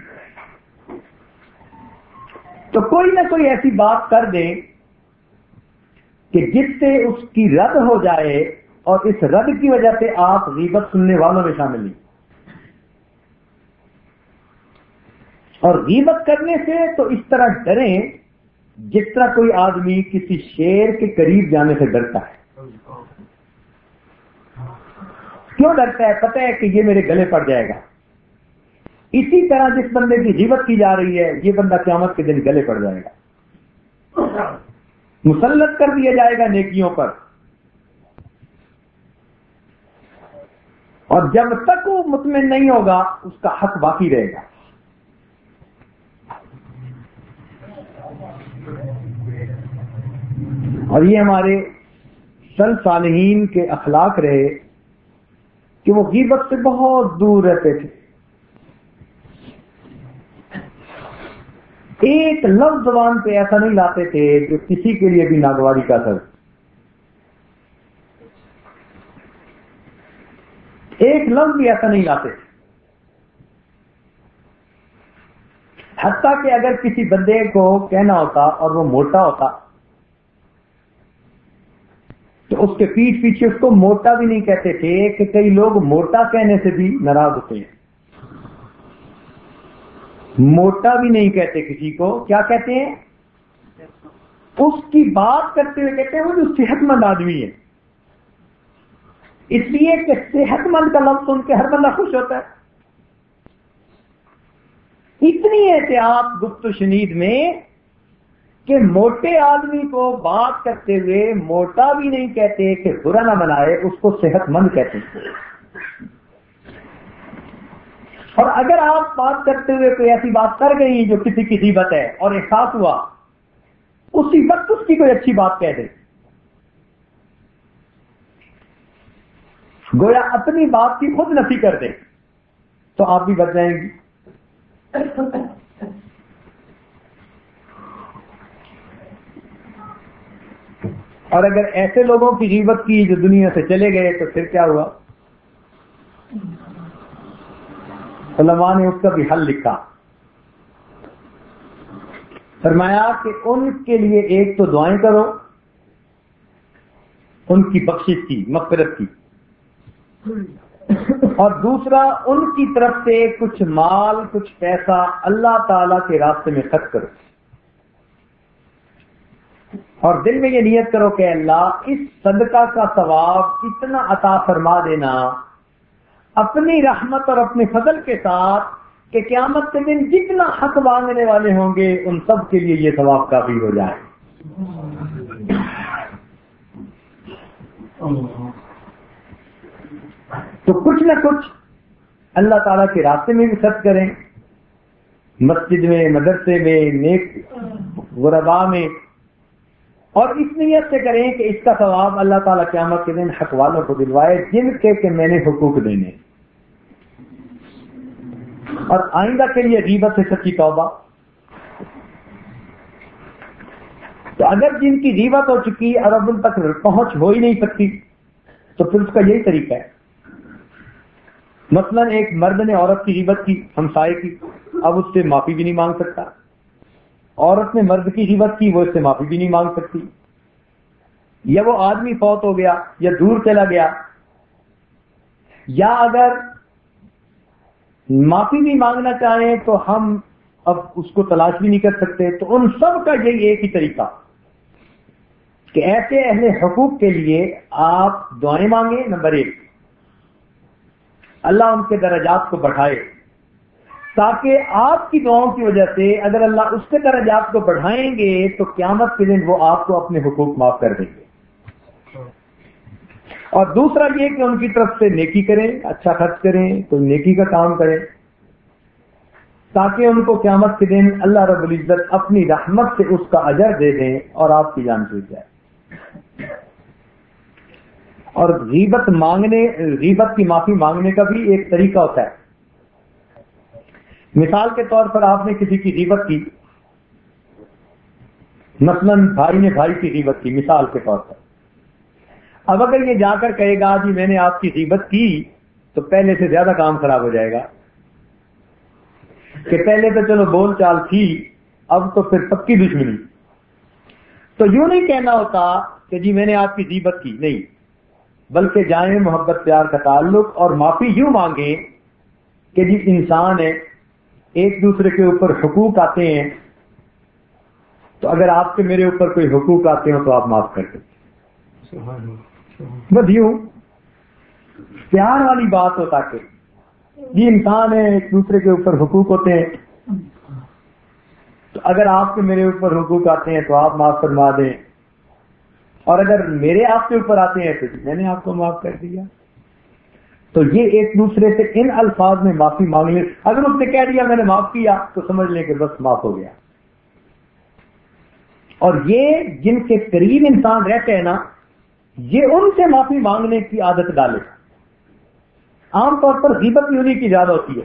تو کوئی نہ کوئی ایسی بات کر دیں کہ جس سے اس کی رد ہو جائے اور اس رد کی وجہ سے آپ غیبت سننے والوں میں شامل نہیں۔ اور غیبت کرنے سے تو اس طرح ڈریں جس طرح کوئی آدمی کسی شیر کے قریب جانے سے ڈرتا ہے۔ کیوں ڈرتا ہے؟ پتہ ہے کہ یہ میرے گلے پڑ جائے گا۔ اسی طرح جس بندے کی غیبت کی جا رہی ہے یہ بندہ قیامت کے دن گلے پڑ جائے گا، مسلط کر دیا جائے گا نیکیوں پر، اور جب تک وہ مطمئن نہیں ہوگا اس کا حق باقی رہے گا۔ اور یہ ہمارے سلف صالحین کے اخلاق رہے کہ وہ غیبت سے بہت دور رہتے تھے، ایک لفظ زبان پہ ایسا نہیں لاتے تھے جو کسی کے لیے بھی ناگواری کا اثر، ایک لفظ بھی ایسا نہیں لاتے تھے، حتیٰ کہ اگر کسی بندے کو کہنا ہوتا اور وہ موٹا ہوتا تو اس کے پیٹ پیچھے اس کو موٹا بھی نہیں کہتے تھے، کہ کئی لوگ موٹا کہنے سے بھی ناراض ہوتے ہیں، موٹا بھی نہیں کہتے کسی کو، کیا کہتے ہیں؟ اس کی بات کرتے ہوئے کہتے ہیں وہ جو صحت مند آدمی ہے، اس لیے کہ صحت مند کا لفظ سن کے ہر بندہ خوش ہوتا ہے۔ اتنی احتیاط گفت و شنید میں کہ موٹے آدمی کو بات کرتے ہوئے موٹا بھی نہیں کہتے کہ برا نہ بنائے، اس کو صحت مند کہتے ہیں۔ اور اگر آپ بات کرتے ہوئے کوئی ایسی بات کر گئی جو کسی کی غیبت ہے اور احساس ہوا، اسی وقت اس کی کوئی اچھی بات کہہ دے، گویا اپنی بات کی خود نفی کر دے، تو آپ بھی بچ جائیں گی۔ اور اگر ایسے لوگوں کی غیبت کی جو دنیا سے چلے گئے تو پھر کیا ہوا؟ علماء نے اس کا بھی حل لکھا، فرمایا کہ ان کے لیے ایک تو دعائیں کرو ان کی بخشش کی، مغفرت کی، اور دوسرا ان کی طرف سے کچھ مال کچھ پیسہ اللہ تعالی کے راستے میں خرچ کرو، اور دل میں یہ نیت کرو کہ اللہ اس صدقہ کا ثواب اتنا عطا فرما دینا اپنی رحمت اور اپنے فضل کے ساتھ کہ قیامت کے دن جتنا حق مانگنے والے ہوں گے ان سب کے لیے یہ ثواب کافی ہو جائے۔ تو کچھ نہ کچھ اللہ تعالیٰ کے راستے میں بھی خرچ کریں، مسجد میں، مدرسے میں، نیک غرباء میں، اور اس نیت سے کریں کہ اس کا ثواب اللہ تعالیٰ قیامت کے دن حق والوں کو دلوائے جن کے کہ میں نے حقوق دینے۔ اور آئندہ کے لیے غیبت سے سچی توبہ. تو اگر جن کی غیبت ہو چکی اور اب ان تک پہنچ ہو ہی نہیں سکتی تو پھر اس کا یہی طریقہ ہے. مثلا ایک مرد نے عورت کی غیبت کی ہمسائے کی, اب اس سے معافی بھی نہیں مانگ سکتا. عورت نے مرد کی غیبت کی, وہ اس سے معافی بھی نہیں مانگ سکتی. یا وہ آدمی فوت ہو گیا یا دور چلا گیا, یا اگر معافی بھی مانگنا چاہیں تو ہم اب اس کو تلاش بھی نہیں کر سکتے. تو ان سب کا یہی ایک ہی طریقہ کہ ایسے اہل حقوق کے لیے آپ دعائیں مانگیں. نمبر ایک, اللہ ان کے درجات کو بڑھائے تاکہ آپ کی دعاؤں کی وجہ سے اگر اللہ اس کے درجات کو بڑھائیں گے تو قیامت کے دن وہ آپ کو اپنے حقوق معاف کر دیں گے. اور دوسرا یہ کہ ان کی طرف سے نیکی کریں, اچھا خرچ کریں, کوئی نیکی کا کام کریں تاکہ ان کو قیامت کے دن اللہ رب العزت اپنی رحمت سے اس کا اجر دے دیں اور آپ کی جان چھوٹ جائے. اور غیبت مانگنے غیبت کی معافی مانگنے کا بھی ایک طریقہ ہوتا ہے. مثال کے طور پر آپ نے کسی کی غیبت کی, مثلا بھائی نے بھائی کی غیبت کی مثال کے طور پر. اب اگر یہ جا کر کہے گا جی میں نے آپ کی غیبت کی تو پہلے سے زیادہ کام خراب ہو جائے گا کہ پہلے تو چلو بول چال تھی, اب تو پھر پکی دشمنی. تو یوں نہیں کہنا ہوتا کہ جی میں نے آپ کی غیبت کی, نہیں, بلکہ جائیں محبت پیار کا تعلق اور معافی یوں مانگیں کہ جی انسان ہے, ایک دوسرے کے اوپر حقوق آتے ہیں, تو اگر آپ کے میرے اوپر کوئی حقوق آتے ہوں تو آپ معاف کر دیں. بس یوں پیار والی بات ہو تاکہ یہ انسان ہے, ایک دوسرے کے اوپر حقوق ہوتے ہیں, تو اگر آپ کے میرے اوپر حقوق آتے ہیں تو آپ معاف فرما دیں, اور اگر میرے آپ کے اوپر آتے ہیں تو میں نے آپ کو معاف کر دیا. تو یہ ایک دوسرے سے ان الفاظ میں معافی مانگ لیں. اگر اس نے کہہ دیا میں نے معاف کیا تو سمجھ لیں کہ بس معاف ہو گیا. اور یہ جن کے قریب انسان رہتے ہیں نا, یہ ان سے معافی مانگنے کی عادت ڈالے. عام طور پر غیبت بھی انہیں کی زیادہ ہوتی ہے.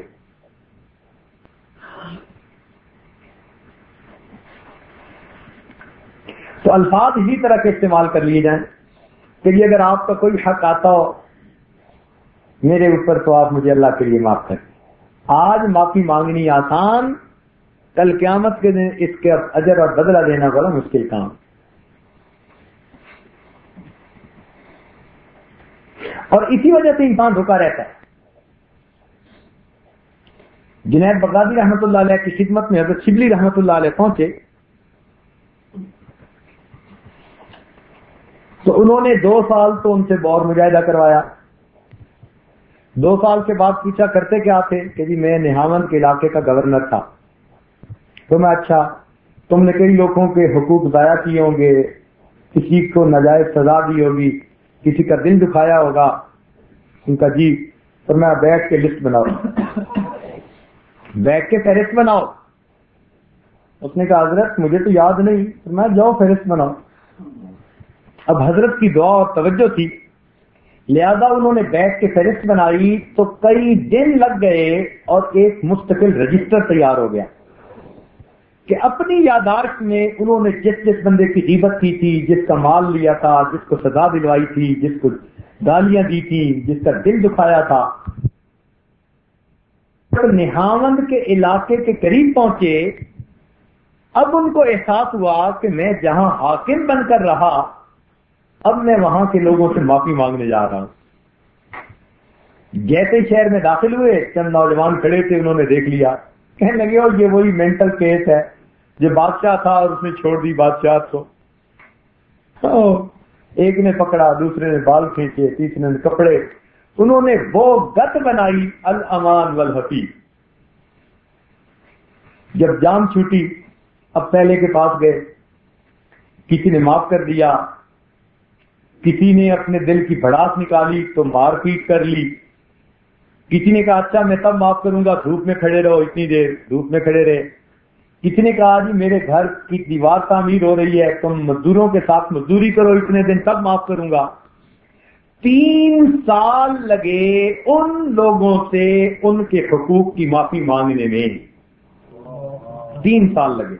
تو الفاظ اسی طرح کے استعمال کر لیے جائیں کہ یہ اگر آپ کا کوئی حق آتا ہو میرے اوپر تو آپ مجھے اللہ کے لیے معاف کریں. آج معافی مانگنی آسان, کل قیامت کے دن اس کے اجر اور بدلہ دینا بڑا مشکل کام. اور اسی وجہ سے انسان رکا رہتا ہے. جنید بغدادی رحمۃ اللہ علیہ کی خدمت میں حضرت شبلی رحمۃ اللہ علیہ پہنچے تو انہوں نے دو سال تو ان سے بور مجاہدہ کروایا. دو سال کے بعد پوچھا کرتے کیا تھے کہ جی میں نہاون کے علاقے کا گورنر تھا. تو میں اچھا تم نے کئی لوگوں کے حقوق ضائع کیے ہوں گے, کسی کو ناجائز سزا دی ہوگی, کسی کا دل دکھایا ہوگا. ان کا جی, تو میں بیٹھ کے لسٹ بناؤ, بیٹھ کے فہرست بناؤ. اس نے کہا حضرت مجھے تو یاد نہیں. میں جاؤ فہرست بناؤ. اب حضرت کی دعا اور توجہ تھی, لہذا انہوں نے بیٹھ کے فہرست بنائی تو کئی دن لگ گئے اور ایک مستقل رجسٹر تیار ہو گیا کہ اپنی یادداشت میں انہوں نے جس جس بندے کی غیبت کی تھی, جس کا مال لیا تھا, جس کو سزا دلوائی تھی, جس کو گالیاں دی تھی, جس کا دل دکھایا تھا. نہاوند کے علاقے کے قریب پہنچے, اب ان کو احساس ہوا کہ میں جہاں حاکم بن کر رہا اب میں وہاں کے لوگوں سے معافی مانگنے جا رہا ہوں. جیسے شہر میں داخل ہوئے چند نوجوان کھڑے تھے, انہوں نے دیکھ لیا, کہنے لگے اور یہ وہی مینٹل کیس ہے جو بادشاہ تھا اور اس نے چھوڑ دی بادشاہ کو. ایک نے پکڑا, دوسرے نے بال کھینچے, تیسرے نے کپڑے. انہوں نے وہ گت بنائی الامان والحفیظ. جب جان چھوٹی اب پہلے کے پاس گئے, کسی نے معاف کر دیا, کسی نے اپنے دل کی بھڑاس نکالی تو مار پیٹ کر لی, کسی نے کہا اچھا میں تب معاف کروں گا دھوپ میں کھڑے رہو, اتنی دیر دھوپ میں کھڑے رہے. کسی نے کہا جی میرے گھر کی دیوار تعمیر ہو رہی ہے, تم مزدوروں کے ساتھ مزدوری کرو اتنے دن تب معاف کروں گا. تین سال لگے ان لوگوں سے ان کے حقوق کی معافی مانگنے میں، تین سال لگے.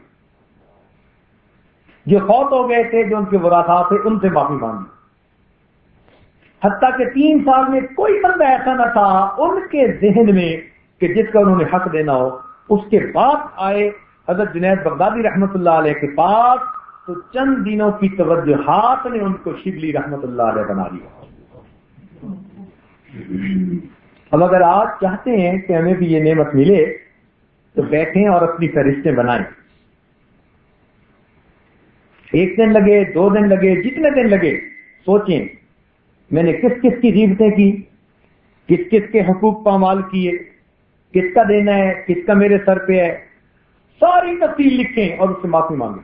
جو فوت ہو گئے تھے، جو ان کے وراثاء تھے، ان سے معافی مانگی. حتیٰ کہ تین سال میں کوئی بندہ ایسا نہ تھا ان کے ذہن میں کہ جس کا انہوں نے حق دینا ہو. اس کے بعد آئے حضرت جنید بغدادی رحمت اللہ علیہ کے پاس، تو چند دنوں کی توجہات نے ان کو شبلی رحمت اللہ علیہ بنا دیا. اب اگر آج چاہتے ہیں کہ ہمیں بھی یہ نعمت ملے تو بیٹھیں اور اپنی فہرستیں بنائیں. ایک دن لگے، دو دن لگے، جتنے دن لگے، سوچیں میں نے کس کس کی غیبتیں کی، کس کس کے حقوق پامال کیے، کس کا دینا ہے، کس کا میرے سر پہ ہے، ساری تفصیل لکھیں اور اس سے معافی مانگیں.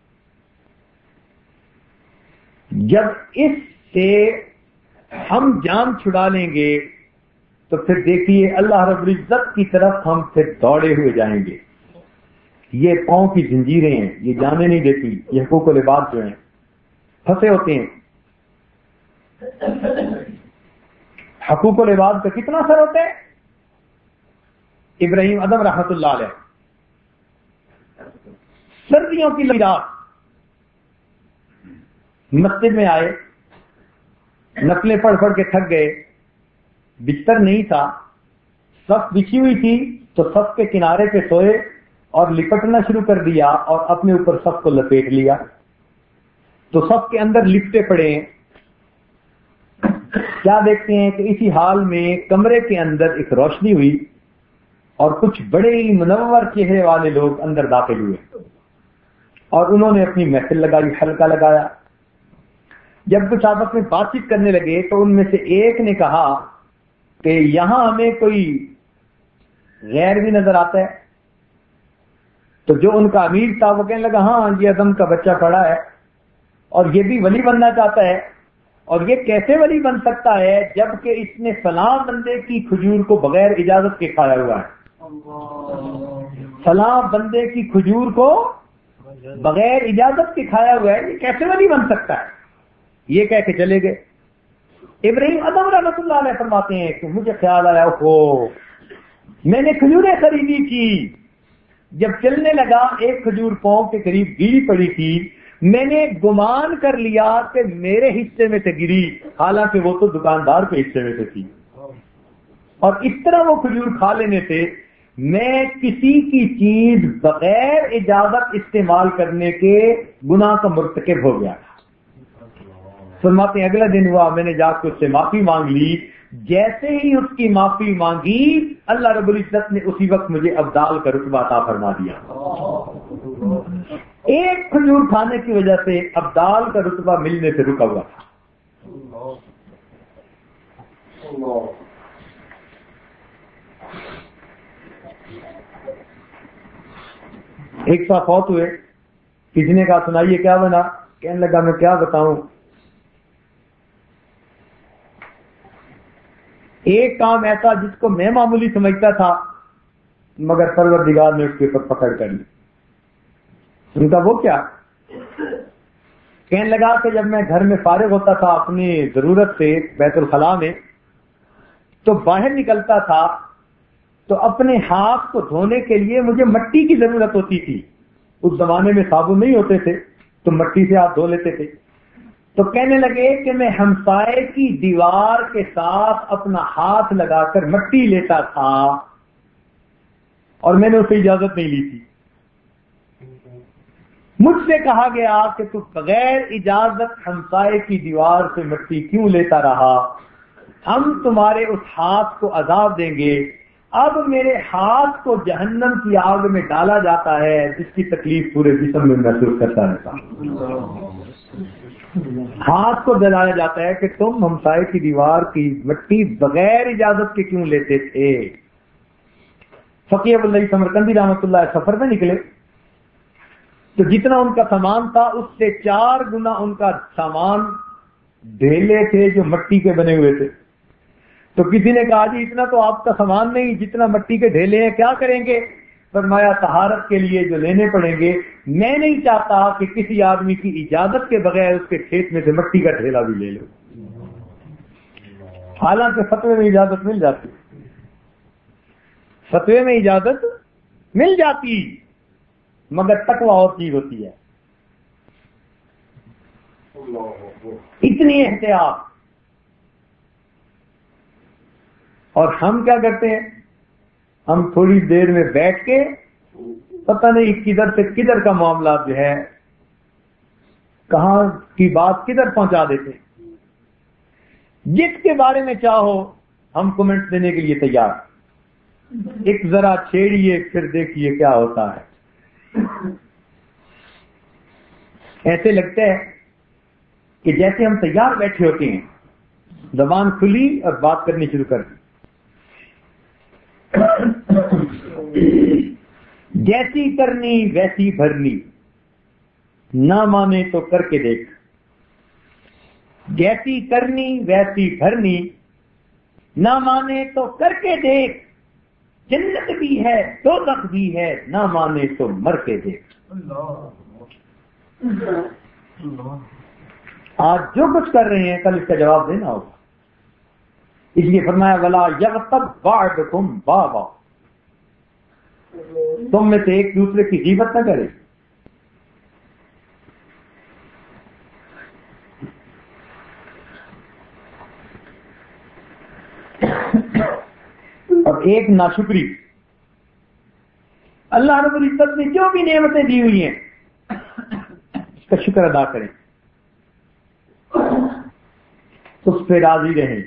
جب اس سے ہم جان چھڑا لیں گے تو پھر دیکھیے اللہ رب العزت کی طرف ہم پھر دوڑے ہوئے جائیں گے. یہ پاؤں کی زنجیریں ہیں، یہ جانے نہیں دیتی. یہ حقوق و لباس جو ہیں پھنسے ہوتے ہیں. حقوق و لباس کا کتنا اثر ہوتا ہے. ابراہیم ادم رحمت اللہ علیہ سردیوں کی رات مسجد میں آئے، نفلیں پڑھ پڑھ کے تھک گئے، بستر نہیں تھا، صف بچھی ہوئی تھی تو صف کے کنارے پہ سوئے اور لپٹنا شروع کر دیا اور اپنے اوپر صف کو لپیٹ لیا. تو صف کے اندر لپٹے پڑے ہیں. کیا دیکھتے ہیں کہ اسی حال میں کمرے کے اندر ایک روشنی ہوئی اور کچھ بڑے ہی منور چہرے والے لوگ اندر داخل ہوئے اور انہوں نے اپنی محفل لگائی، حلقہ لگایا. جب کچھ آپس میں بات چیت کرنے لگے تو ان میں سے ایک نے کہا کہ یہاں ہمیں کوئی غیر بھی نظر آتا ہے. تو جو ان کا امیر تھا وہ کہنے لگا ہاں یہ ادم کا بچہ پڑا ہے اور یہ بھی ولی بننا چاہتا ہے، اور یہ کیسے ولی بن سکتا ہے جبکہ اس نے فلاں بندے کی کھجور کو بغیر اجازت کے کھایا ہوا ہے، فلاں بندے کی کھجور کو بغیر اجازت کے کھایا ہوا ہے، یہ کیسے ولی بن سکتا ہے. یہ کہہ کے چلے گئے. ابراہیم ادم رحمۃ اللہ علیہ فرماتے ہیں کہ مجھے خیال آیا اوہو میں نے کھجوریں خریدی تھی، جب چلنے لگا ایک کھجور پاؤں کے قریب گری پڑی تھی، میں نے گمان کر لیا کہ میرے حصے میں سے گری، حالانکہ وہ تو دکاندار کے حصے میں سے تھی، اور اس طرح وہ کھجور کھا لینے سے میں کسی کی چیز بغیر اجازت استعمال کرنے کے گناہ کا مرتکب ہو گیا. فرماتے ہیں اگلا دن ہوا، میں نے جا کے اس سے معافی مانگ لی. جیسے ہی اس کی معافی مانگی اللہ رب العزت نے اسی وقت مجھے ابدال کا رتبہ عطا فرما دیا. ایک کھجور کھانے کی وجہ سے ابدال کا رتبہ ملنے سے رکا ہوا تھا. ایک ساتھ فوت ہوئے، کسی نے کہا سنائیے کیا بنا؟ کہنے لگا میں کیا بتاؤں، ایک کام ایسا جس کو میں معمولی سمجھتا تھا مگر پروردگار نے اس کے اوپر پکڑ کر لی. ان کا وہ کیا؟ کہنے لگا کہ جب میں گھر میں فارغ ہوتا تھا اپنی ضرورت سے بیت الخلاء میں، تو باہر نکلتا تھا تو اپنے ہاتھ کو دھونے کے لیے مجھے مٹی کی ضرورت ہوتی تھی. اس زمانے میں صابن نہیں ہوتے تھے تو مٹی سے ہاتھ دھو لیتے تھے. تو کہنے لگے کہ میں ہمسائے کی دیوار کے ساتھ اپنا ہاتھ لگا کر مٹی لیتا تھا اور میں نے اسے اجازت نہیں لی تھی. مجھ سے کہا گیا کہ تو بغیر اجازت ہمسائے کی دیوار سے مٹی کیوں لیتا رہا، ہم تمہارے اس ہاتھ کو عذاب دیں گے. اب میرے ہاتھ کو جہنم کی آگ میں ڈالا جاتا ہے جس کی تکلیف پورے جسم میں محسوس کرتا رہتا. ہاتھ کو جلایا جاتا ہے کہ تم ہمسائے کی دیوار کی مٹی بغیر اجازت کے کیوں لیتے تھے. فقیہ اللہ سمرقندی رحمۃ اللہ سفر میں نکلے تو جتنا ان کا سامان تھا اس سے چار گنا ان کا سامان ڈھیلے تھے جو مٹی کے بنے ہوئے تھے. تو کسی نے کہا جی اتنا تو آپ کا سامان نہیں، جتنا مٹی کے ڈھیلے ہیں کیا کریں گے؟ فرمایا طہارت کے لیے جو لینے پڑیں گے. میں نہیں چاہتا کہ کسی آدمی کی اجازت کے بغیر اس کے کھیت میں سے مٹی کا ڈھیلا بھی لے لو. حالانکہ فتوے میں اجازت مل جاتی، فتوے میں اجازت مل جاتی، مگر تقویٰ اور چیز ہوتی ہے. اتنی احتیاط. اور ہم کیا کرتے ہیں؟ ہم تھوڑی دیر میں بیٹھ کے پتہ نہیں کدھر سے کدھر کا معاملات جو ہے، کہاں کی بات کدھر پہنچا دیتے. جس کے بارے میں چاہو ہم کمنٹ دینے کے لیے تیار. ایک ذرا چھیڑیے پھر دیکھیے کیا ہوتا ہے. ایسے لگتا ہے کہ جیسے ہم تیار بیٹھے ہوتے ہیں، زبان کھلی اور بات کرنی شروع کر دی. جیسی کرنی ویسی بھرنی، نہ مانے تو کر کے دیکھ. جیسی کرنی ویسی بھرنی، نہ مانے تو کر کے دیکھ. جنت بھی ہے دوزخ بھی ہے، نہ مانے تو مر کے دیکھ. آج جو کچھ کر رہے ہیں کل اس کا جواب دینا ہوگا. اس لیے فرمایا ولا یغتب بعضکم بعضا، تم میں سے ایک دوسرے کی غیبت نہ کرے. اور ایک ناشکری، اللہ رب العزت نے جو بھی نعمتیں دی ہوئی ہیں اس کا شکر ادا کریں، اس پہ راضی رہیں.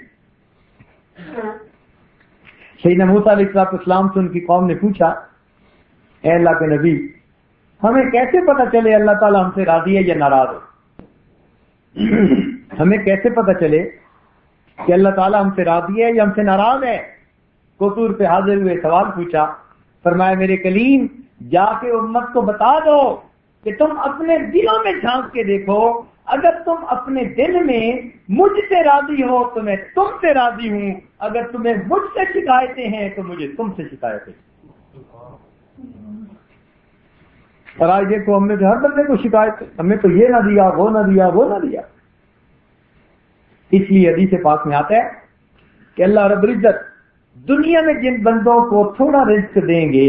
سیدنا موسیٰ علیہ السلام سے ان کی قوم نے پوچھا، اے اللہ کے نبی، ہمیں کیسے پتہ چلے اللہ تعالیٰ ہم سے راضی ہے یا ناراض ہے؟ ہمیں کیسے پتہ چلے کہ اللہ تعالیٰ ہم سے راضی ہے یا ہم سے ناراض ہے؟ کوطور پہ حاضر ہوئے سوال پوچھا. فرمایا میرے کلیم، جا کے امت کو بتا دو کہ تم اپنے دلوں میں جھانک کے دیکھو، اگر تم اپنے دل میں مجھ سے راضی ہو تو میں تم سے راضی ہوں، اگر تمہیں مجھ سے شکایتیں ہیں تو مجھے تم سے شکایتیں. اور آج دیکھو ہم نے ہر بندے کو شکایت، ہمیں تو یہ نہ دیا، وہ نہ دیا، وہ نہ دیا. اس لیے حدیث پاک میں آتا ہے کہ اللہ رب العزت دنیا میں جن بندوں کو تھوڑا رزق دیں گے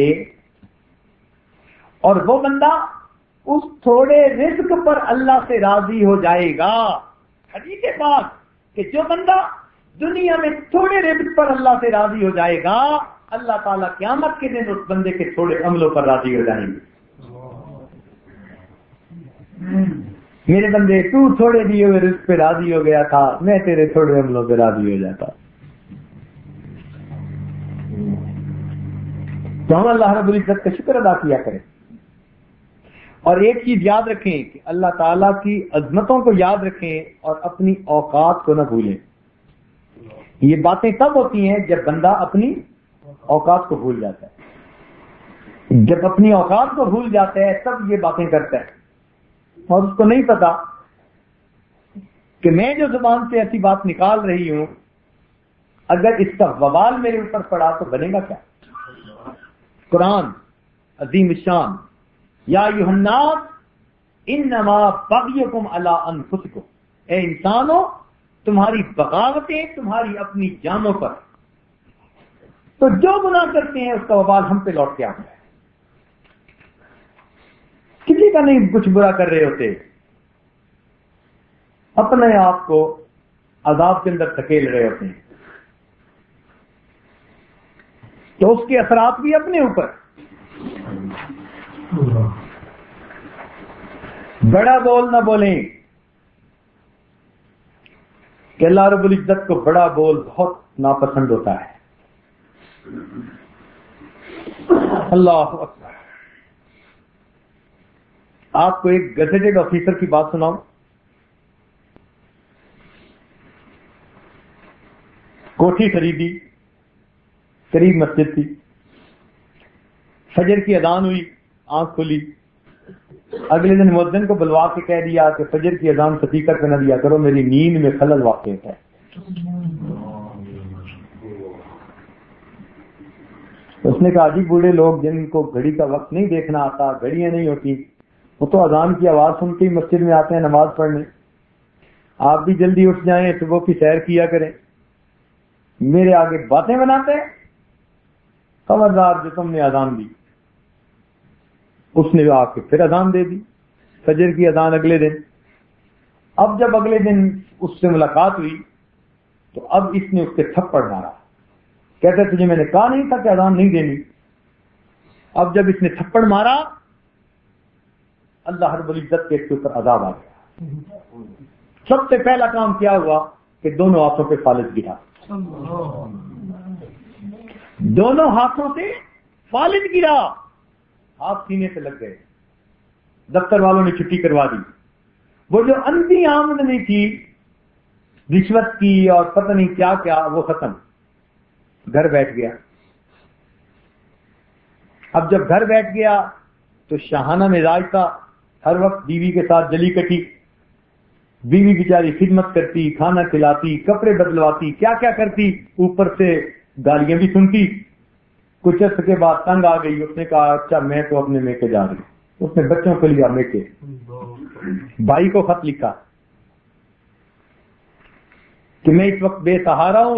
اور وہ بندہ اس تھوڑے رزق پر اللہ سے راضی ہو جائے گا. حدیث پاک کہ جو بندہ دنیا میں تھوڑے رزق پر اللہ سے راضی ہو جائے گا، اللہ تعالیٰ قیامت کے دن اس بندے کے تھوڑے عملوں پر راضی ہو جائیں گے. میرے بندے تو تھوڑے دیے ہوئے رزق پہ راضی ہو گیا تھا، میں تیرے تھوڑے عملوں پہ راضی ہو جاتا. تو ہم اللہ رب العزت کا شکر ادا کیا کریں. اور ایک چیز یاد رکھیں کہ اللہ تعالیٰ کی عظمتوں کو یاد رکھیں اور اپنی اوقات کو نہ بھولیں. یہ باتیں تب ہوتی ہیں جب بندہ اپنی اوقات کو بھول جاتا ہے. جب اپنی اوقات کو بھول جاتا ہے تب یہ باتیں کرتا ہے اور اس کو نہیں پتا کہ میں جو زبان سے ایسی بات نکال رہی ہوں، اگر اس کا وبال میرے اوپر پڑا تو بنے گا کیا. قرآن عظیم الشان، یا ایھا الناس انما بغیکم علی انفسکم، اے انسانوں تمہاری بغاوتیں تمہاری اپنی جانوں پر، تو جو گناہ کرتے ہیں اس کا وبال ہم پہ لوٹ کے آتا ہے. کسی کا نہیں کچھ برا کر رہے ہوتے، اپنے آپ کو عذاب کے اندر دھکیل رہے ہوتے ہیں، تو اس کے اثرات بھی اپنے اوپر. بڑا بول نہ بولیں کہ اللہ رب العزت کو بڑا بول بہت ناپسند ہوتا ہے. اللہ اکبر. آپ کو ایک گزیٹڈ آفیسر کی بات سناؤں. کوٹھی خریدی، قریب مسجد تھی، فجر کی اذان ہوئی، آنکھ کھلی، اگلے دن مؤذن کو بلوا کے کہہ دیا کہ فجر کی اذان سپیکر پہ نہ دیا کرو، میری نیند میں خلل واقع ہے. اس نے کہا جی بوڑھے لوگ جن کو گھڑی کا وقت نہیں دیکھنا آتا، گھڑیاں نہیں ہوتی، وہ تو اذان کی آواز سنتے ہی مسجد میں آتے ہیں نماز پڑھنے. آپ بھی جلدی اٹھ جائیں، صبح کی سیر کیا کریں. میرے آگے باتیں بناتے ہیں. خبردار جو تم نے اذان دی. اس نے آ کے پھر اذان دے دی, فجر کی اذان اگلے دن. اب جب اگلے دن اس سے ملاقات ہوئی تو اب اس نے اس کے تھپڑ مارا. کہتے تجھے میں نے کہا نہیں تھا کہ اذان نہیں دینی. اب جب اس نے تھپڑ مارا, اللہ رب العزت کے اوپر عذاب آ گیا. سب سے پہلا کام کیا ہوا کہ دونوں ہاتھوں پہ فالج گرا. دونوں ہاتھوں سے فالج گرا, ہاتھ سینے سے لگ گئے. دفتر والوں نے چھٹی کروا دی. وہ جو اندھی آمدنی تھی رشوت کی اور پتہ نہیں کیا کیا, وہ ختم. گھر بیٹھ گیا. اب جب گھر بیٹھ گیا تو شاہانہ مزاج تھا, ہر وقت بیوی کے ساتھ جلی کٹی. بیوی بیچاری خدمت کرتی, کھانا کھلاتی, کپڑے بدلواتی, کیا کیا کرتی, اوپر سے گالیاں بھی سنتی. کچھ عرصے کے بعد تنگ آ گئی. اس نے کہا اچھا میں تو اپنے میکے جا رہی. اس نے بچوں کو لیا میکے. بھائی کو خط لکھا کہ میں اس وقت بے سہارا ہوں,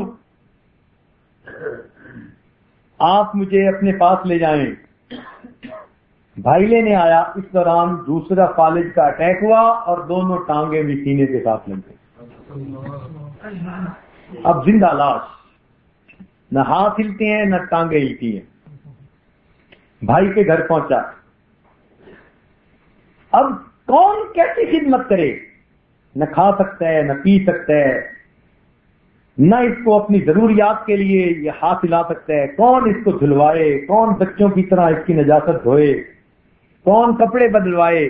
آپ مجھے اپنے پاس لے جائیں. بھائی لینے آیا. اس دوران دوسرا فالج کا اٹیک ہوا اور دونوں ٹانگیں بھی سینے کے ساتھ لگ گئی. اب زندہ لاش, نہ ہاتھ ہلتے ہیں نہ ٹانگیں ہلتی ہیں. بھائی کے گھر پہنچا. اب کون کیسی خدمت کرے؟ نہ کھا سکتا ہے, نہ پی سکتا ہے, نہ اس کو اپنی ضروریات کے لیے یہ ہاتھ ہلا سکتا ہے. کون اس کو دھلوائے, کون بچوں کی طرح اس کی نجاست دھوئے, کون کپڑے بدلوائے.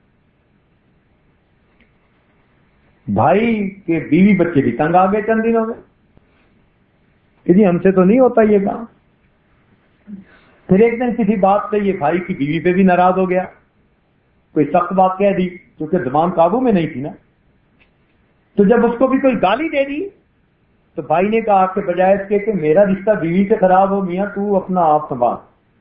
بھائی کے بیوی بچے بھی تنگ آ گئے چند دنوں میں کہ جی ہم سے تو نہیں ہوتا یہ کام. پھر ایک دن کسی بات سے یہ بھائی کی بیوی پہ بھی ناراض ہو گیا. کوئی سخت بات کہہ دی کیونکہ زبان قابو میں نہیں تھی نا. تو جب اس کو بھی کوئی گالی دے دی تو بھائی نے کہا کہ بجائے اس کے کہ میرا رشتہ بیوی سے خراب ہو, میاں تو اپنا آپ سنبھال.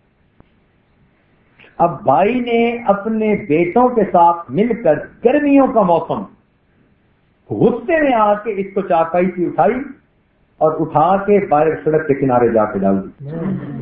اب بھائی نے اپنے بیٹوں کے ساتھ مل کر گرمیوں کا موسم غصے میں آ کے اس کو چاقائی سے اٹھائی اور اٹھا کے باہر سڑک کے کنارے جا کے ڈال دی.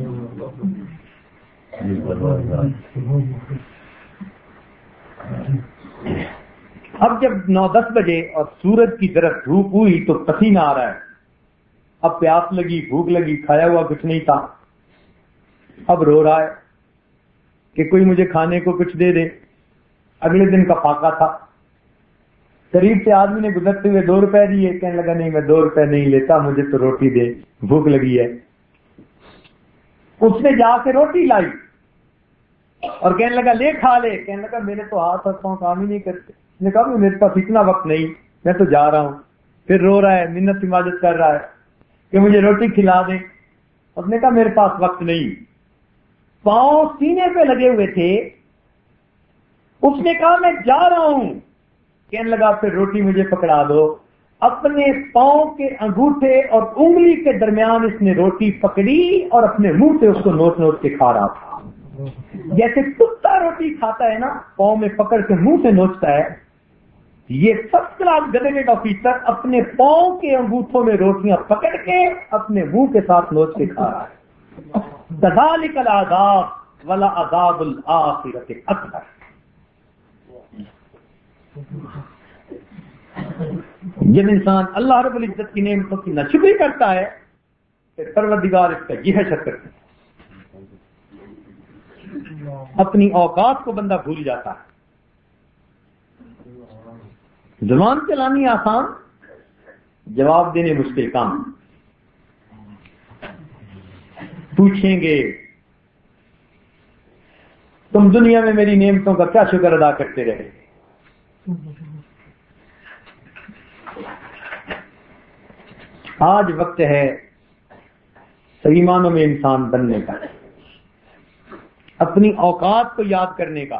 اب جب نو دس بجے اور سورج کی طرف دھوپ ہوئی تو پسینہ آ رہا ہے. اب پیاس لگی, بھوک لگی, کھایا ہوا کچھ نہیں تھا. اب رو رہا ہے کہ کوئی مجھے کھانے کو کچھ دے دے. اگلے دن کا فاقہ تھا. قریب سے آدمی نے گزرتے ہوئے دو روپے دیے. کہنے لگا نہیں میں دو روپے نہیں لیتا, مجھے تو روٹی دے, بھوک لگی ہے. اس نے جا کے روٹی لائی اور کہنے لگا لے کھا لے. کہنے لگا میرے تو ہاتھ اور پاؤں کام ہی نہیں کرتے. اس نے کہا میرے پاس اتنا وقت نہیں, میں تو جا رہا ہوں. پھر رو رہا ہے, منت سماجت کر رہا ہے کہ مجھے روٹی کھلا دیں. اس نے کہا میرے پاس وقت نہیں. پاؤں سینے پہ لگے ہوئے تھے. اس نے کہا میں جا رہا ہوں. کہنے لگا پھر روٹی مجھے پکڑا دو. اپنے پاؤں کے انگوٹھے اور انگلی کے درمیان اس نے روٹی پکڑی اور اپنے منہ سے اس کو نوچ نوچ کے کھا رہا تھا. جیسے کتا روٹی کھاتا ہے نا, پاؤں میں پکڑ کے منہ سے نوچتا ہے, یہ فرسٹ کلاس گریجویٹ آفیسر اپنے پاؤں کے انگوٹھوں میں روٹیاں پکڑ کے اپنے منہ کے ساتھ نوچ کے کھا رہا ہے. ذالک العذاب ولعذاب الآخرۃ اکبر. جب انسان اللہ رب العزت کی نعمتوں کی ناشکری کرتا ہے پھر پروردگار اس کا یہ حشر کرتا ہے. اپنی اوقات کو بندہ بھول جاتا ہے. زبان چلانی آسان, جواب دینے مشکل کام. پوچھیں گے تم دنیا میں میری نعمتوں کا کیا شکر ادا کرتے رہے. آج وقت ہے صحیح معنوں میں انسان بننے کا, اپنی اوقات کو یاد کرنے کا.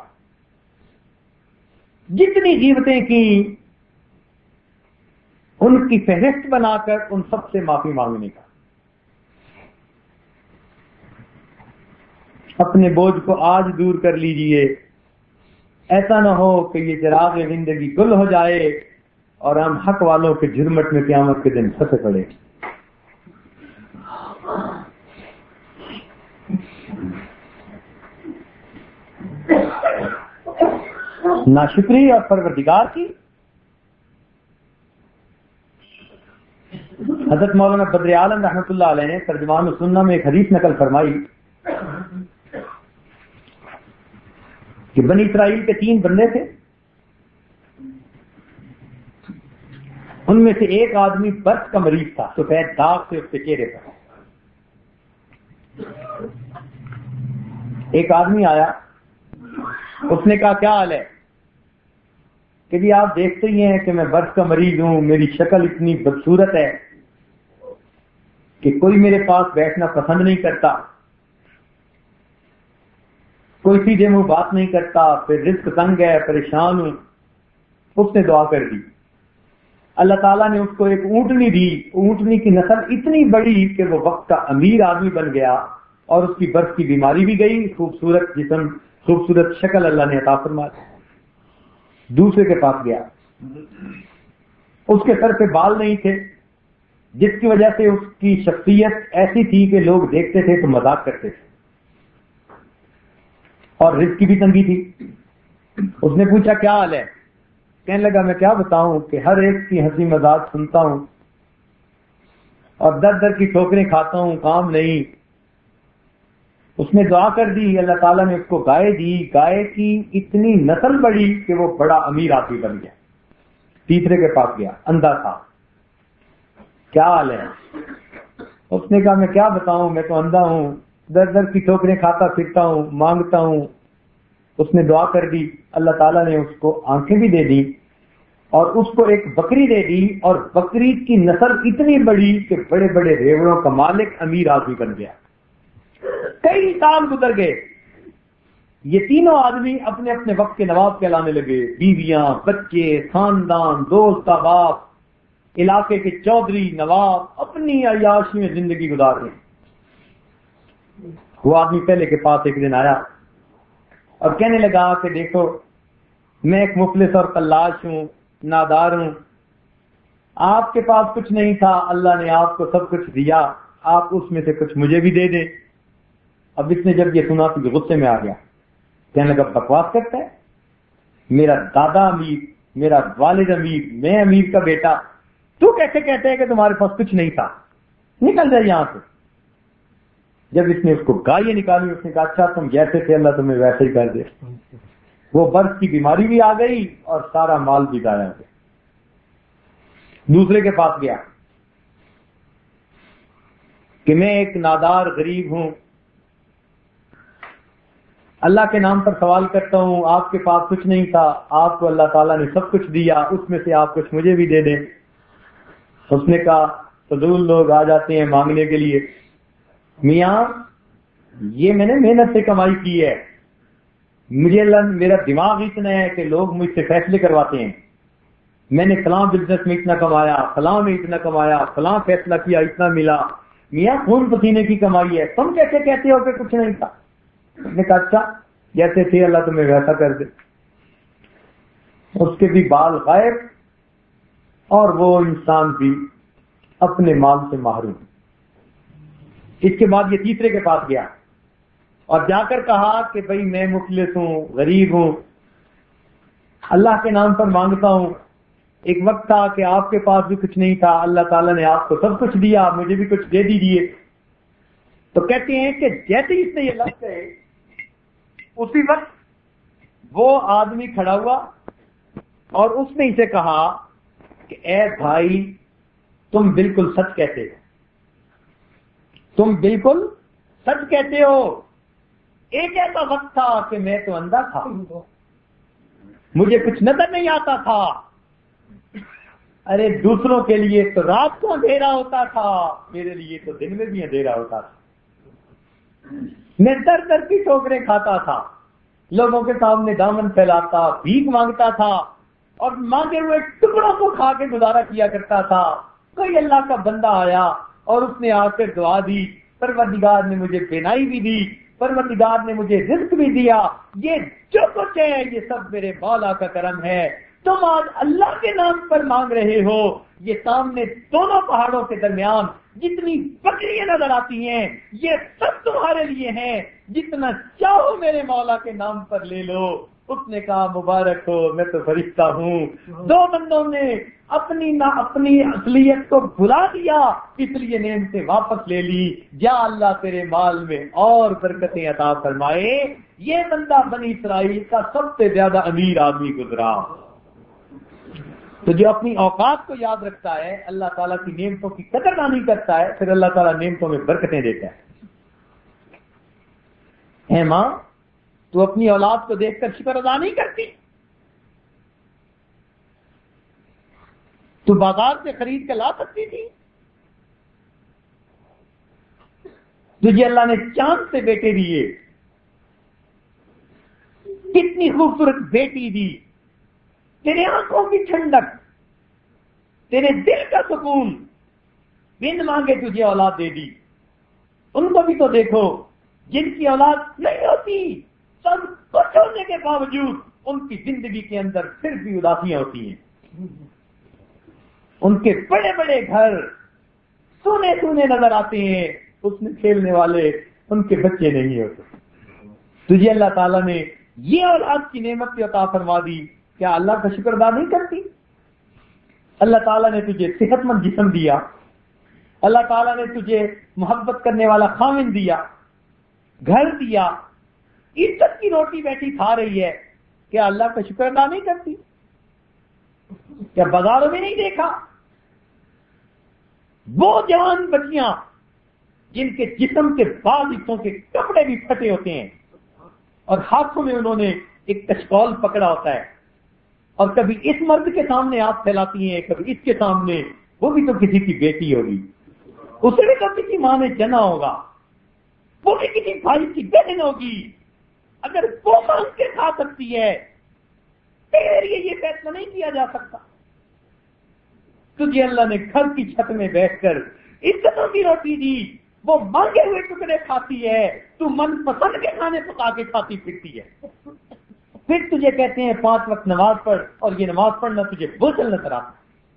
جتنی غیبتیں کی ان کی فہرست بنا کر ان سب سے معافی مانگنے کا. اپنے بوجھ کو آج دور کر لیجئے. ایسا نہ ہو کہ یہ چراغ زندگی گل ہو جائے اور ہم حق والوں کے جھرمٹ میں قیامت کے دن پھنسے پڑے. ناشکری اور پروردگار کی. حضرت مولانا بدر عالم رحمۃ اللہ علیہ نے ترجمان السنہ میں ایک حدیث نقل فرمائی کہ بنی اسرائیل کے تین بندے تھے، ان میں سے ایک آدمی برف کا مریض تھا، سفید داغ سے اس کے چہرے پر. ایک آدمی آیا، اس نے کہا کیا حال ہے؟ کہ جی آپ دیکھتے ہی ہیں کہ میں برف کا مریض ہوں، میری شکل اتنی بدصورت ہے کہ کوئی میرے پاس بیٹھنا پسند نہیں کرتا، کوئی سیدھے منہ بات نہیں کرتا، پھر رزق تنگ ہے، پریشان ہوں. اس نے دعا کر دی، اللہ تعالیٰ نے اس کو ایک اونٹنی دی. اونٹنی کی نسل اتنی بڑی کہ وہ وقت کا امیر آدمی بن گیا اور اس کی برف کی بیماری بھی گئی، خوبصورت جسم، خوبصورت شکل اللہ نے عطا فرما دی. دوسرے کے پاس گیا، اس کے سر پہ بال نہیں تھے، جس کی وجہ سے اس کی شخصیت ایسی تھی کہ لوگ دیکھتے تھے تو مذاق کرتے تھے، اور رزق کی بھی تنگی تھی. اس نے پوچھا کیا حال ہے؟ کہنے لگا میں کیا بتاؤں کہ ہر ایک کی ہنسی مذاق سنتا ہوں اور در در کی ٹھوکریں کھاتا ہوں، کام نہیں. اس نے دعا کر دی، اللہ تعالیٰ نے اس کو گائے دی، گائے کی اتنی نسل بڑی کہ وہ بڑا امیر آدمی بن گیا. تیسرے کے پاس گیا، اندھا تھا، کیا حال ہے؟ اس نے کہا میں کیا بتاؤں، میں تو اندھا ہوں، در در کی ٹھوکریں کھاتا پھرتا ہوں، مانگتا ہوں. اس نے دعا کر دی، اللہ تعالیٰ نے اس کو آنکھیں بھی دے دی اور اس کو ایک بکری دے دی، اور بکری کی نسل اتنی بڑی کہ بڑے بڑے ریوڑوں کا مالک امیر آدمی بن گیا. کئی سال گزر گئے، یہ تینوں آدمی اپنے اپنے وقت کے نواب کہلانے لگے، بیویاں، بچے، خاندان، دوست احباب، علاقے کے چودھری، نواب، اپنی عیاشی میں زندگی گزار رہے. وہ آدمی پہلے کے پاس ایک دن آیا اور کہنے لگا کہ دیکھو میں ایک مفلس اور قلاش ہوں، نادار ہوں، آپ کے پاس کچھ نہیں تھا، اللہ نے آپ کو سب کچھ دیا، آپ اس میں سے کچھ مجھے بھی دے دیں. اب اس نے جب یہ سنا تو غصے میں آ گیا، کہنے لگا بکواس کرتا ہے، میرا دادا امیر، میرا والد امیر، میں امیر کا بیٹا، تو کیسے کہتے ہیں کہ تمہارے پاس کچھ نہیں تھا، نکل جائے یہاں سے. جب اس نے اس کو گائے نکالی، اس نے کہا اچھا تم جیسے تھے اللہ تمہیں ویسے ہی کر دے. وہ برف کی بیماری بھی آ گئی اور سارا مال بھی ضائع ہو گیا. دوسرے کے پاس گیا کہ میں ایک نادار غریب ہوں، اللہ کے نام پر سوال کرتا ہوں، آپ کے پاس کچھ نہیں تھا، آپ کو اللہ تعالیٰ نے سب کچھ دیا، اس میں سے آپ کچھ مجھے بھی دے دیں. اس نے کہا فضول لوگ آ جاتے ہیں مانگنے کے لیے، میاں یہ میں نے محنت سے کمائی کی ہے، مجھے اللہ میرا دماغ اتنا ہے کہ لوگ مجھ سے فیصلے کرواتے ہیں، میں نے فلاں بزنس میں اتنا کمایا، فلاں میں اتنا کمایا، فلاں فیصلہ کیا اتنا ملا. میاں خون پسینے کی کمائی ہے، تم کیسے کہتے ہو کہ کچھ نہیں تھا؟ اس نے کہا اچھا جیسے تھے اللہ تمہیں ویسا کر دے. اس کے بھی بال غائب اور وہ انسان بھی اپنے مال سے محروم. اس کے بعد یہ تیسرے کے پاس گیا اور جا کر کہا کہ بھائی میں مفلس ہوں، غریب ہوں، اللہ کے نام پر مانگتا ہوں، ایک وقت تھا کہ آپ کے پاس بھی کچھ نہیں تھا، اللہ تعالیٰ نے آپ کو سب کچھ دیا، مجھے بھی کچھ دے دیجیے. تو کہتے ہیں کہ جیسے ہی اس نے یہ لفظ کہے اسی وقت وہ آدمی کھڑا ہوا اور اس نے اسے کہا کہ اے بھائی تم بالکل سچ کہتے ہو، تم بالکل سچ کہتے ہو. ایک ایسا وقت تھا کہ میں تو اندھا تھا، مجھے کچھ نظر نہیں آتا تھا، ارے دوسروں کے لیے تو رات کو اندھیرا ہوتا تھا، میرے لیے تو دن میں بھی اندھیرا ہوتا تھا. میں در در کی ٹھوکریں کھاتا تھا، لوگوں کے سامنے دامن پھیلاتا، بھیک مانگتا تھا اور مانگے ہوئے ٹکڑوں کو کھا کے گزارا کیا کرتا تھا. کوئی اللہ کا بندہ آیا اور اس نے آ کر دعا دی، پروردگار نے مجھے بینائی بھی دی، پروردگار نے مجھے رزق بھی دیا، یہ جو کچھ ہے یہ سب میرے مولا کا کرم ہے. تم آج اللہ کے نام پر مانگ رہے ہو. یہ سامنے دونوں پہاڑوں کے درمیان جتنی بکریاں نظر آتی ہیں یہ سب تمہارے لیے ہیں. جتنا چاہو میرے مولا کے نام پر لے لو. اس نے کہا مبارک ہو میں تو فرشتہ ہوں. دو بندوں نے اپنی نہ اپنی اصلیت کو بھلا دیا اس لیے نعمتیں واپس لے لی. جا اللہ تیرے مال میں اور برکتیں عطا فرمائے. یہ بندہ بنی اسرائیل کا سب سے زیادہ امیر آدمی گزرا. تو جو اپنی اوقات کو یاد رکھتا ہے اللہ تعالیٰ کی نعمتوں کی قدر دانی کرتا ہے پھر اللہ تعالیٰ نعمتوں میں برکتیں دیتا ہے. اے ماں تو اپنی اولاد کو دیکھ کر شکر ادا نہیں کرتی؟ تو بازار سے خرید کے لا سکتی تھی. تجھے اللہ نے چاند سے بیٹے دیے, کتنی خوبصورت بیٹی دی, تیرے آنکھوں کی ٹھنڈک, تیرے دل کا سکون, بن مانگے تجھے اولاد دے دی. ان کو بھی تو دیکھو جن کی اولاد نہیں ہوتی, سب کچھ ہونے کے باوجود ان کی زندگی کے اندر پھر بھی اداسیاں ہوتی ہیں. ان کے بڑے بڑے گھر سونے سونے نظر آتے ہیں, اس میں کھیلنے والے ان کے بچے نہیں ہوتے. تجھے اللہ تعالیٰ نے یہ اولاد کی نعمت کی عطا فرما دی, کیا اللہ کا شکر ادا نہیں کرتی؟ اللہ تعالیٰ نے تجھے صحت مند جسم دیا, اللہ تعالیٰ نے تجھے محبت کرنے والا خاوند دیا, گھر دیا, عزت کی روٹی بیٹھی کھا رہی ہے, کیا اللہ کا شکر ادا نہیں کرتی؟ کیا بازاروں میں نہیں دیکھا وہ جوان بچیاں جن کے جسم کے بعض حصوں کے کپڑے بھی پھٹے ہوتے ہیں اور ہاتھوں میں انہوں نے ایک کشکول پکڑا ہوتا ہے, اور کبھی اس مرد کے سامنے ہاتھ پھیلاتی ہیں, کبھی اس کے سامنے, وہ بھی تو کسی کی بیٹی ہوگی, اسے بھی تو کسی ماں نے جنا ہوگا, وہ بھی کسی بھائی کی بہن ہوگی. اگر وہ مانگ کے کھا سکتی ہے تیرے لیے یہ فیصلہ نہیں کیا جا سکتا؟ تجھے اللہ نے گھر کی چھت میں بیٹھ کر عزتوں کی روٹی دی, وہ مانگے ہوئے ٹکڑے کھاتی ہے, تو من پسند کے کھانے پکا کے کھاتی پھرتی ہے. پھر تجھے کہتے ہیں پانچ وقت نماز پڑھ, اور یہ نماز پڑھنا تجھے بوجھل نظر آتا.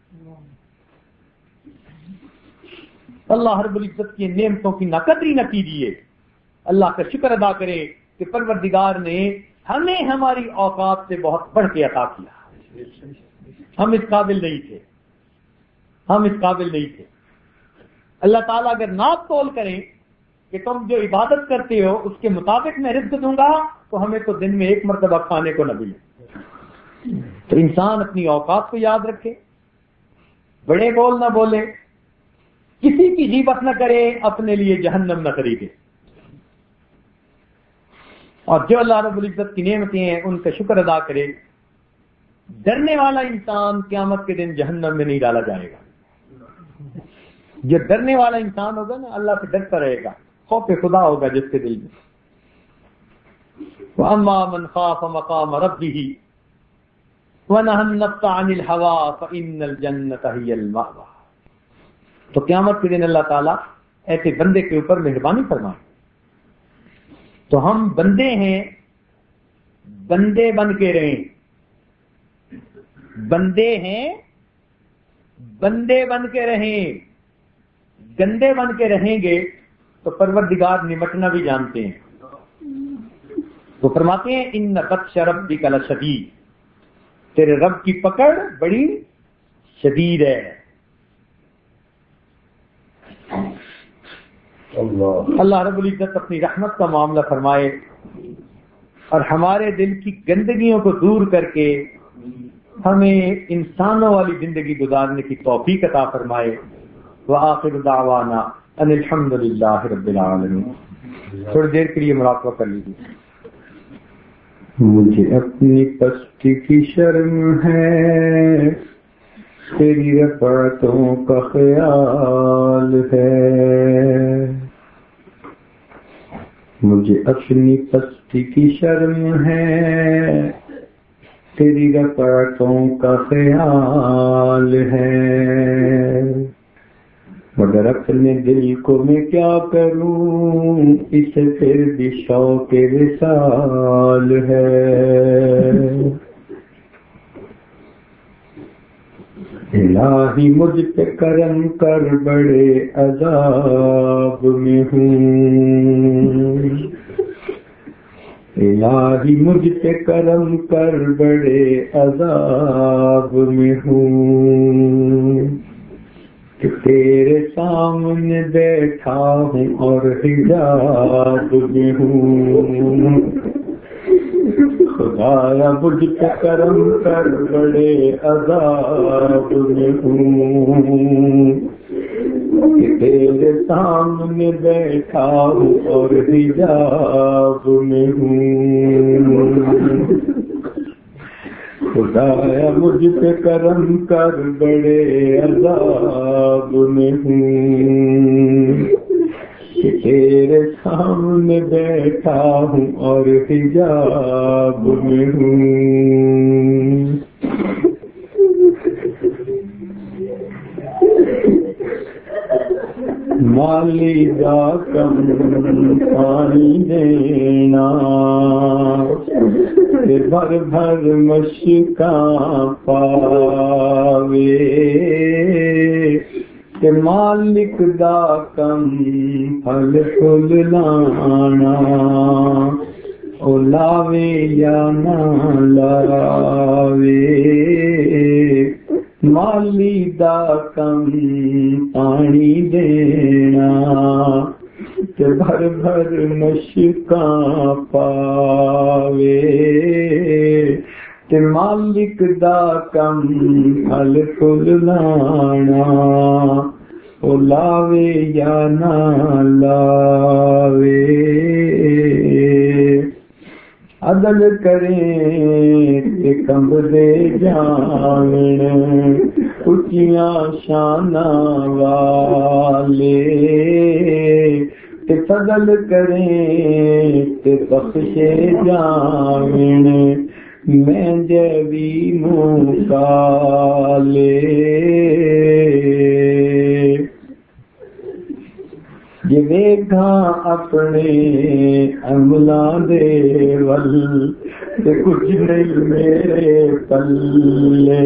اللہ رب العزت کی نعمتوں کی ناقدری نہ کیجیے, اللہ کا شکر ادا کرے کہ پروردگار نے ہمیں ہماری اوقات سے بہت بڑھ کے عطا کیا. ہم اس قابل نہیں تھے, ہم اس قابل نہیں تھے. اللہ تعالیٰ اگر ناپ تول کریں کہ تم جو عبادت کرتے ہو اس کے مطابق میں رزق دوں گا تو ہمیں تو دن میں ایک مرتبہ کھانے کو نہ ملے. تو انسان اپنی اوقات کو یاد رکھے, بڑے بول نہ بولے, کسی کی غیبت نہ کرے, اپنے لیے جہنم نہ خریدے, اور جو اللہ رب العزت کی نعمتیں ہیں ان کا شکر ادا کرے. ڈرنے والا انسان قیامت کے دن جہنم میں نہیں ڈالا جائے گا. جو ڈرنے والا انسان ہوگا نا اللہ سے ڈرتا رہے گا, خوف خدا ہوگا جس کے دل میں. وَأَمَّا مَنْ خَافَ مَقَامَ رَبِّهِ وَنَهَى النَّفْسَ عَنِ الْهَوَىٰ فَإِنَّ الْجَنَّةَ هِيَ الْمَأْوَىٰ. تو قیامت کے دن اللہ تعالیٰ ایسے بندے کے اوپر مہربانی فرمائے. تو ہم بندے ہیں, بندے بن کے رہیں, بندے ہیں بندے بن کے رہیں. گندے بن کے رہیں گے تو پروردگار نمٹنا بھی جانتے ہیں. وہ فرماتے ہیں ان بطش ربک لشدید, تیرے رب کی پکڑ بڑی شدید ہے. اللہ اللہ رب العزت اپنی رحمت کا معاملہ فرمائے اور ہمارے دل کی گندگیوں کو دور کر کے ہمیں انسانوں والی زندگی گزارنے کی توفیق عطا فرمائے. وآخر دعوانا ان الحمد للہ رب العالمین. تھوڑی دیر کے لیے مراقبہ کر لیجیے. مجھے اپنی پستی کی شرم ہے, تیری رفعتوں کا خیال ہے. مجھے اپنی پستی کی شرم ہے, تیری رفعتوں کا خیال ہے. مگر اپنے دل کو میں کیا کروں, اسے پھر بھی شوق وصال ہے. الہی مجھ پہ کرم کر بڑے عذاب میں ہوں، الہی مجھ پہ کرم کر بڑے عذاب میں ہوں، کہ تیرے سامنے بیٹھا ہوں اور حجاب میں ہوں، خدایا مجھ پہ کرم کر بڑے عذاب میں ہوں، کہ تیرے سامنے بیٹھا ہوں اور حجاب میں ہوں، خدایا مجھ پہ کرم کر بڑے عذاب میں ہوں، کہ تیرے سامنے بیٹھا ہوں اور حجاب میں ہوں۔ مالی دا کم پانی دینا، بھر بھر مشکاں پاوے، کہ مالک دا کم پھل پھل لانا، او لاوے یا نہ لاوے، مالی دا کم پانی دینا، کہ بھر بھر مشکاں پاوے، کہ مالک دا کم پھل پھل لانا، او لاوے یا نہ لاوے، عدل کریں تے کمب دے جان، اچیاں شاناں والے، تے فضل کریں تے بخشے جان، میں جبی منہ کالے، یہ ویکھاں اپنے عملاں دے ول، تے کچھ نہیں میرے پلے،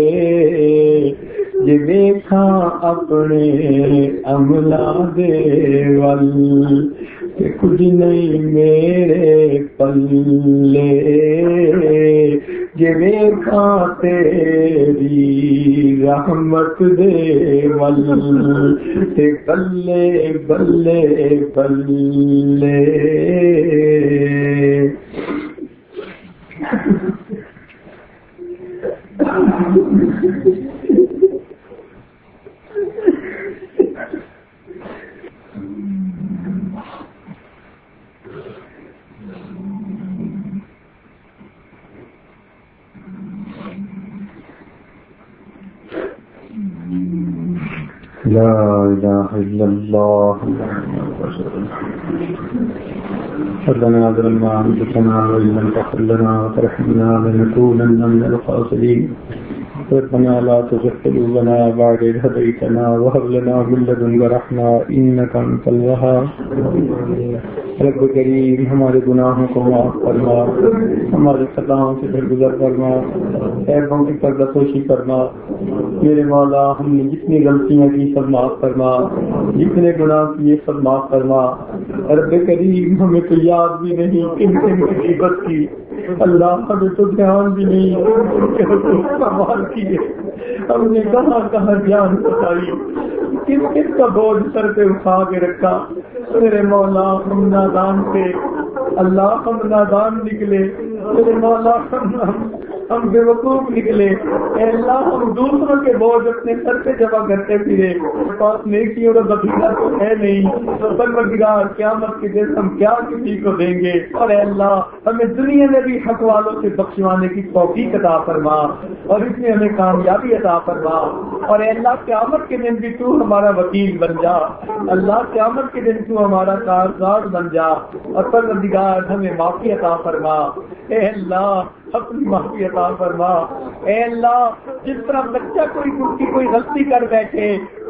یہ ویکھاں اپنے عملاں دے ول، تے کچھ نہیں میرے پلے، یہ ویکھاں تیری رحمت دے ول، تے بلے بلے بلے، لا الہ الا اللہ ربنا ظلمنا انفسنا وان لم تغفر لنا وترحمنا لنكونن من الخاسرين ربنا لا تزغ قلوبنا بعد إذ هديتنا وهب لنا من لدنك رحمة إنك أنت الوهاب۔ رب کریم ہمارے گناہوں کو معاف فرما، ہمارے خطاؤں سے درگزر فرما، عیبوں کی پردہ پوشی فرما، میرے مولا ہم نے جتنی غلطیاں کی سب معاف فرما، جتنے گناہ کیے سب معاف فرما۔ رب کریم ہمیں تو یاد بھی نہیں کن کن کی غیبت کی، اللہ ہمیں تو دھیان بھی نہیں کہ سوال کیے، ہم نے کہاں کہاں جان بتائی، کس کس کا بوجھ سر پہ اٹھا کے رکھا۔ میرے مولا ہم نادان تھے، اللہ ہم نادان نکلے، میرے مولا ہم ہم بے وقوف نکلے، اے اللہ ہم دوسروں کے بوجھ اپنے سر پہ جمع کرتے پھرے، پاس نیکیوں کا ذخیرہ تو ہے نہیں، پروردگار قیامت کے دن ہم کیا کسی کو دیں گے، اور اے اللہ ہمیں دنیا میں بھی حق والوں سے بخشوانے کی توفیق عطا فرما اور اس میں ہمیں کامیابی عطا فرما، اور اے اللہ قیامت کے دن بھی تو ہمارا وکیل بن جا، اللہ قیامت کے دن تو ہمارا کارساز بن جا، اور پروردگار ہمیں معافی عطا فرما، اے اللہ اپنی معافی عطا فرما، اے اللہ جس طرح بچہ کوئی کی کوئی غلطی کر بیٹھے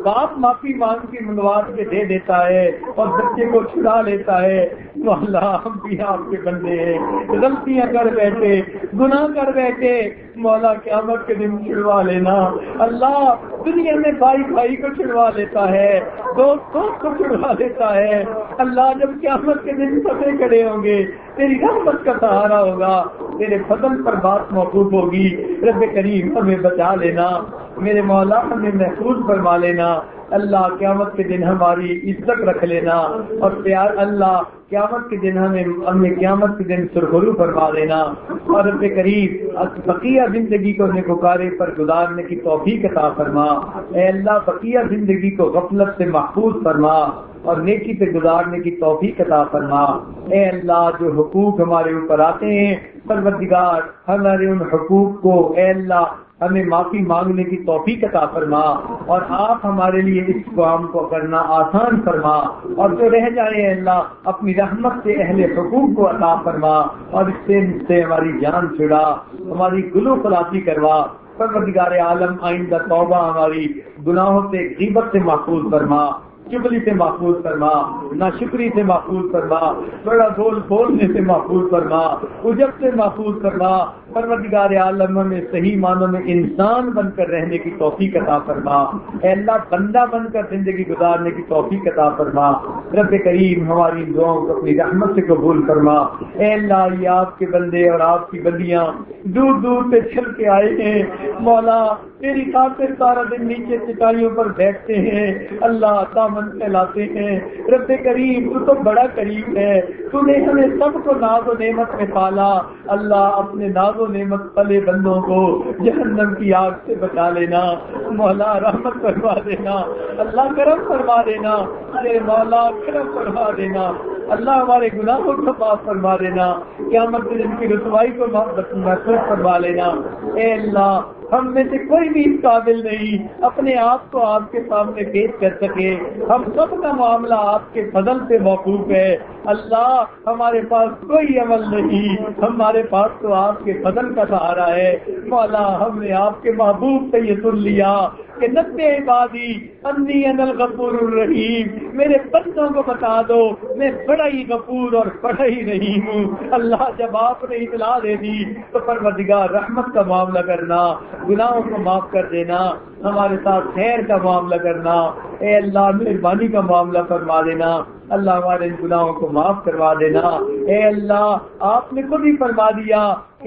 باپ معافی مانگ کے منگوا کے دے دیتا ہے اور بچے کو چھڑا لیتا ہے، مولا ہم بھی آپ کے بندے ہیں، غلطیاں کر بیٹھے، گناہ کر بیٹھے، مولا قیامت کے دن چھڑوا لینا۔ اللہ دنیا میں بھائی بھائی کو چھڑوا لیتا ہے، دوست دوست کو چھڑوا لیتا ہے، اللہ جب قیامت کے دن سفے کھڑے ہوں گے تیری رحمت کا سہارا ہوگا، تیرے فضل پر بات موقوف ہوگی۔ رب کریم ہمیں بچا لینا، میرے مولا ہمیں محفوظ فرما لینا، اللہ قیامت کے دن ہماری عزت رکھ لینا، اور پیار اللہ قیامت کے دن ہمیں ہمیں قیامت کے دن سرخرو فرما دینا، اور رب کریم بقیہ زندگی کو نیکوکاری پر گزارنے کی توفیق عطا فرما۔ اے اللہ بقیہ زندگی کو غفلت سے محفوظ فرما اور نیکی پہ گزارنے کی توفیق عطا فرما۔ اے اللہ جو حقوق ہمارے اوپر آتے ہیں پروردگار ہمارے ان حقوق کو اے اللہ ہمیں معافی مانگنے کی توفیق عطا فرما، اور آپ ہمارے لیے اس کام کو کرنا آسان فرما، اور جو رہ جائے اے اللہ اپنی رحمت سے اہل حقوق کو عطا فرما، اور اس سے سے ہماری جان چھڑا، ہماری گلو خلاصی کروا۔ پروردگار عالم آئندہ توبہ ہماری گناہوں سے غیبت سے محفوظ فرما، چغلی سے محفوظ فرما، ناشکری سے محفوظ فرما، بڑا بول بولنے سے محفوظ فرما، عجب سے محفوظ فرما۔ پروردگار عالم میں صحیح معنوں میں انسان بن کر رہنے کی توفیق عطا فرما، اے اللہ بندہ بن کر زندگی گزارنے کی توفیق عطا فرما۔ رب کریم ہماری دعاؤں کو اپنی رحمت سے قبول فرما۔ اے اللہ یہ آپ کے بندے اور آپ کی بندیاں دور دور سے چل کے آئے ہیں، مولا تیری خاطر سارا دن نیچے چٹائیوں پر بیٹھتے ہیں، اللہ دامن پھیلاتے ہیں۔ رب کریم تو تو بڑا کریم ہے، تو نے ہمیں سب کو ناز و نعمت میں پالا، اللہ اپنے ناز و نعمت پلے بندوں کو جہنم کی آگ سے بچا لینا، مولا رحمت فرما دینا، اللہ کرم فرما دینا، اے مولا کرم فرما دینا، اللہ ہمارے گناہوں کو معاف فرما دینا، قیامت کے دن کی رسوائی کو محفوظ فرما لینا۔ اے اللہ ہم میں سے کوئی بھی اس قابل نہیں اپنے آپ کو آپ کے سامنے پیش کر سکے، ہم سب کا معاملہ آپ کے فضل سے موقوف ہے، اللہ ہمارے پاس کوئی عمل نہیں، ہمارے پاس تو آپ کے فضل کا سہارا ہے۔ مولا ہم نے آپ کے محبوب سے یہ سن لیا کہ نبئ عبادی انی انا الغفور الرحیم، میرے بندوں کو بتا دو میں بڑا ہی غفور اور بڑا ہی رحیم ہوں۔ اللہ جب آپ نے اطلاع دے دی تو پروردگار رحمت کا معاملہ کرنا، گناہوں کو معاف کر دینا، ہمارے ساتھ خیر کا معاملہ کرنا، اے اللہ مہربانی کا معاملہ فرما دینا، اللہ ہمارے گناہوں کو معاف کروا دینا۔ اے اللہ آپ نے خود ہی فرما دیا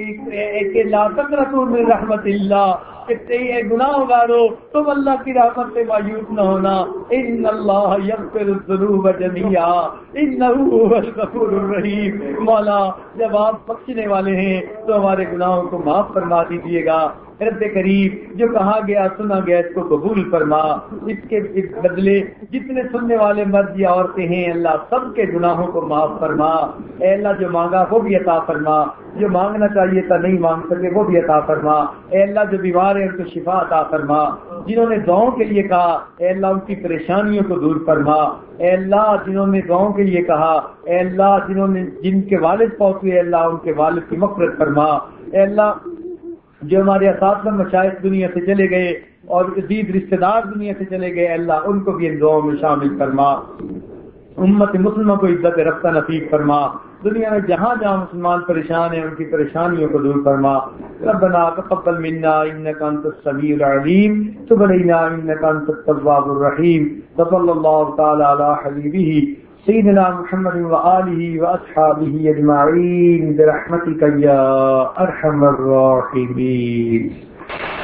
کہ لا تقنطوا من رحمت اللہ، کہ اے گناہ گارو تم اللہ کی رحمت سے مایوس نہ ہونا، ان اللہ یغفر الذنوب جميعا انہ هو الغفور الرحیم۔ مولا جب آپ بخشنے والے ہیں تو ہمارے گناہوں کو معاف فرما دیجیے گا۔ رب کریم جو کہا گیا سنا گیا اس کو قبول فرما، اس کے بدلے جتنے سننے والے مرد یا عورتیں ہیں اللہ سب کے گناہوں کو معاف فرما۔ اے اللہ جو مانگا وہ بھی عطا فرما، جو مانگنا چاہیے تھا نہیں مانگ سکے وہ بھی عطا فرما۔ اے اللہ جو بیمار ہیں ان کو شفا عطا فرما، جنہوں نے دعاؤں کے لیے کہا اے اللہ ان کی پریشانیوں کو دور فرما۔ اے اللہ جنہوں نے دعاؤں کے لیے کہا اے اللہ جنہوں نے جن کے والد فوت ہوئے اللہ ان کے والد کی مغفرت فرما۔ اے اللہ جو ہمارے اساتذہ مشائخ دنیا سے چلے گئے اور عزیز رشتہ دار دنیا سے چلے گئے اللہ ان کو بھی ان دعاؤں میں شامل فرما۔ امت مسلمہ کو عزت رفتہ نصیب فرما، دنیا میں جہاں جہاں مسلمان پریشان ہیں ان کی پریشانیوں کو دور فرما۔ ربنا تقبل منا انك انت السميع العليم تب علينا انك انت التواب الرحيم۔ صلی اللہ تعالی علی حبیبہ سیدنا محمد وآلہ واصحابہ اجمعین برحمتک یا ارحم الراحمین۔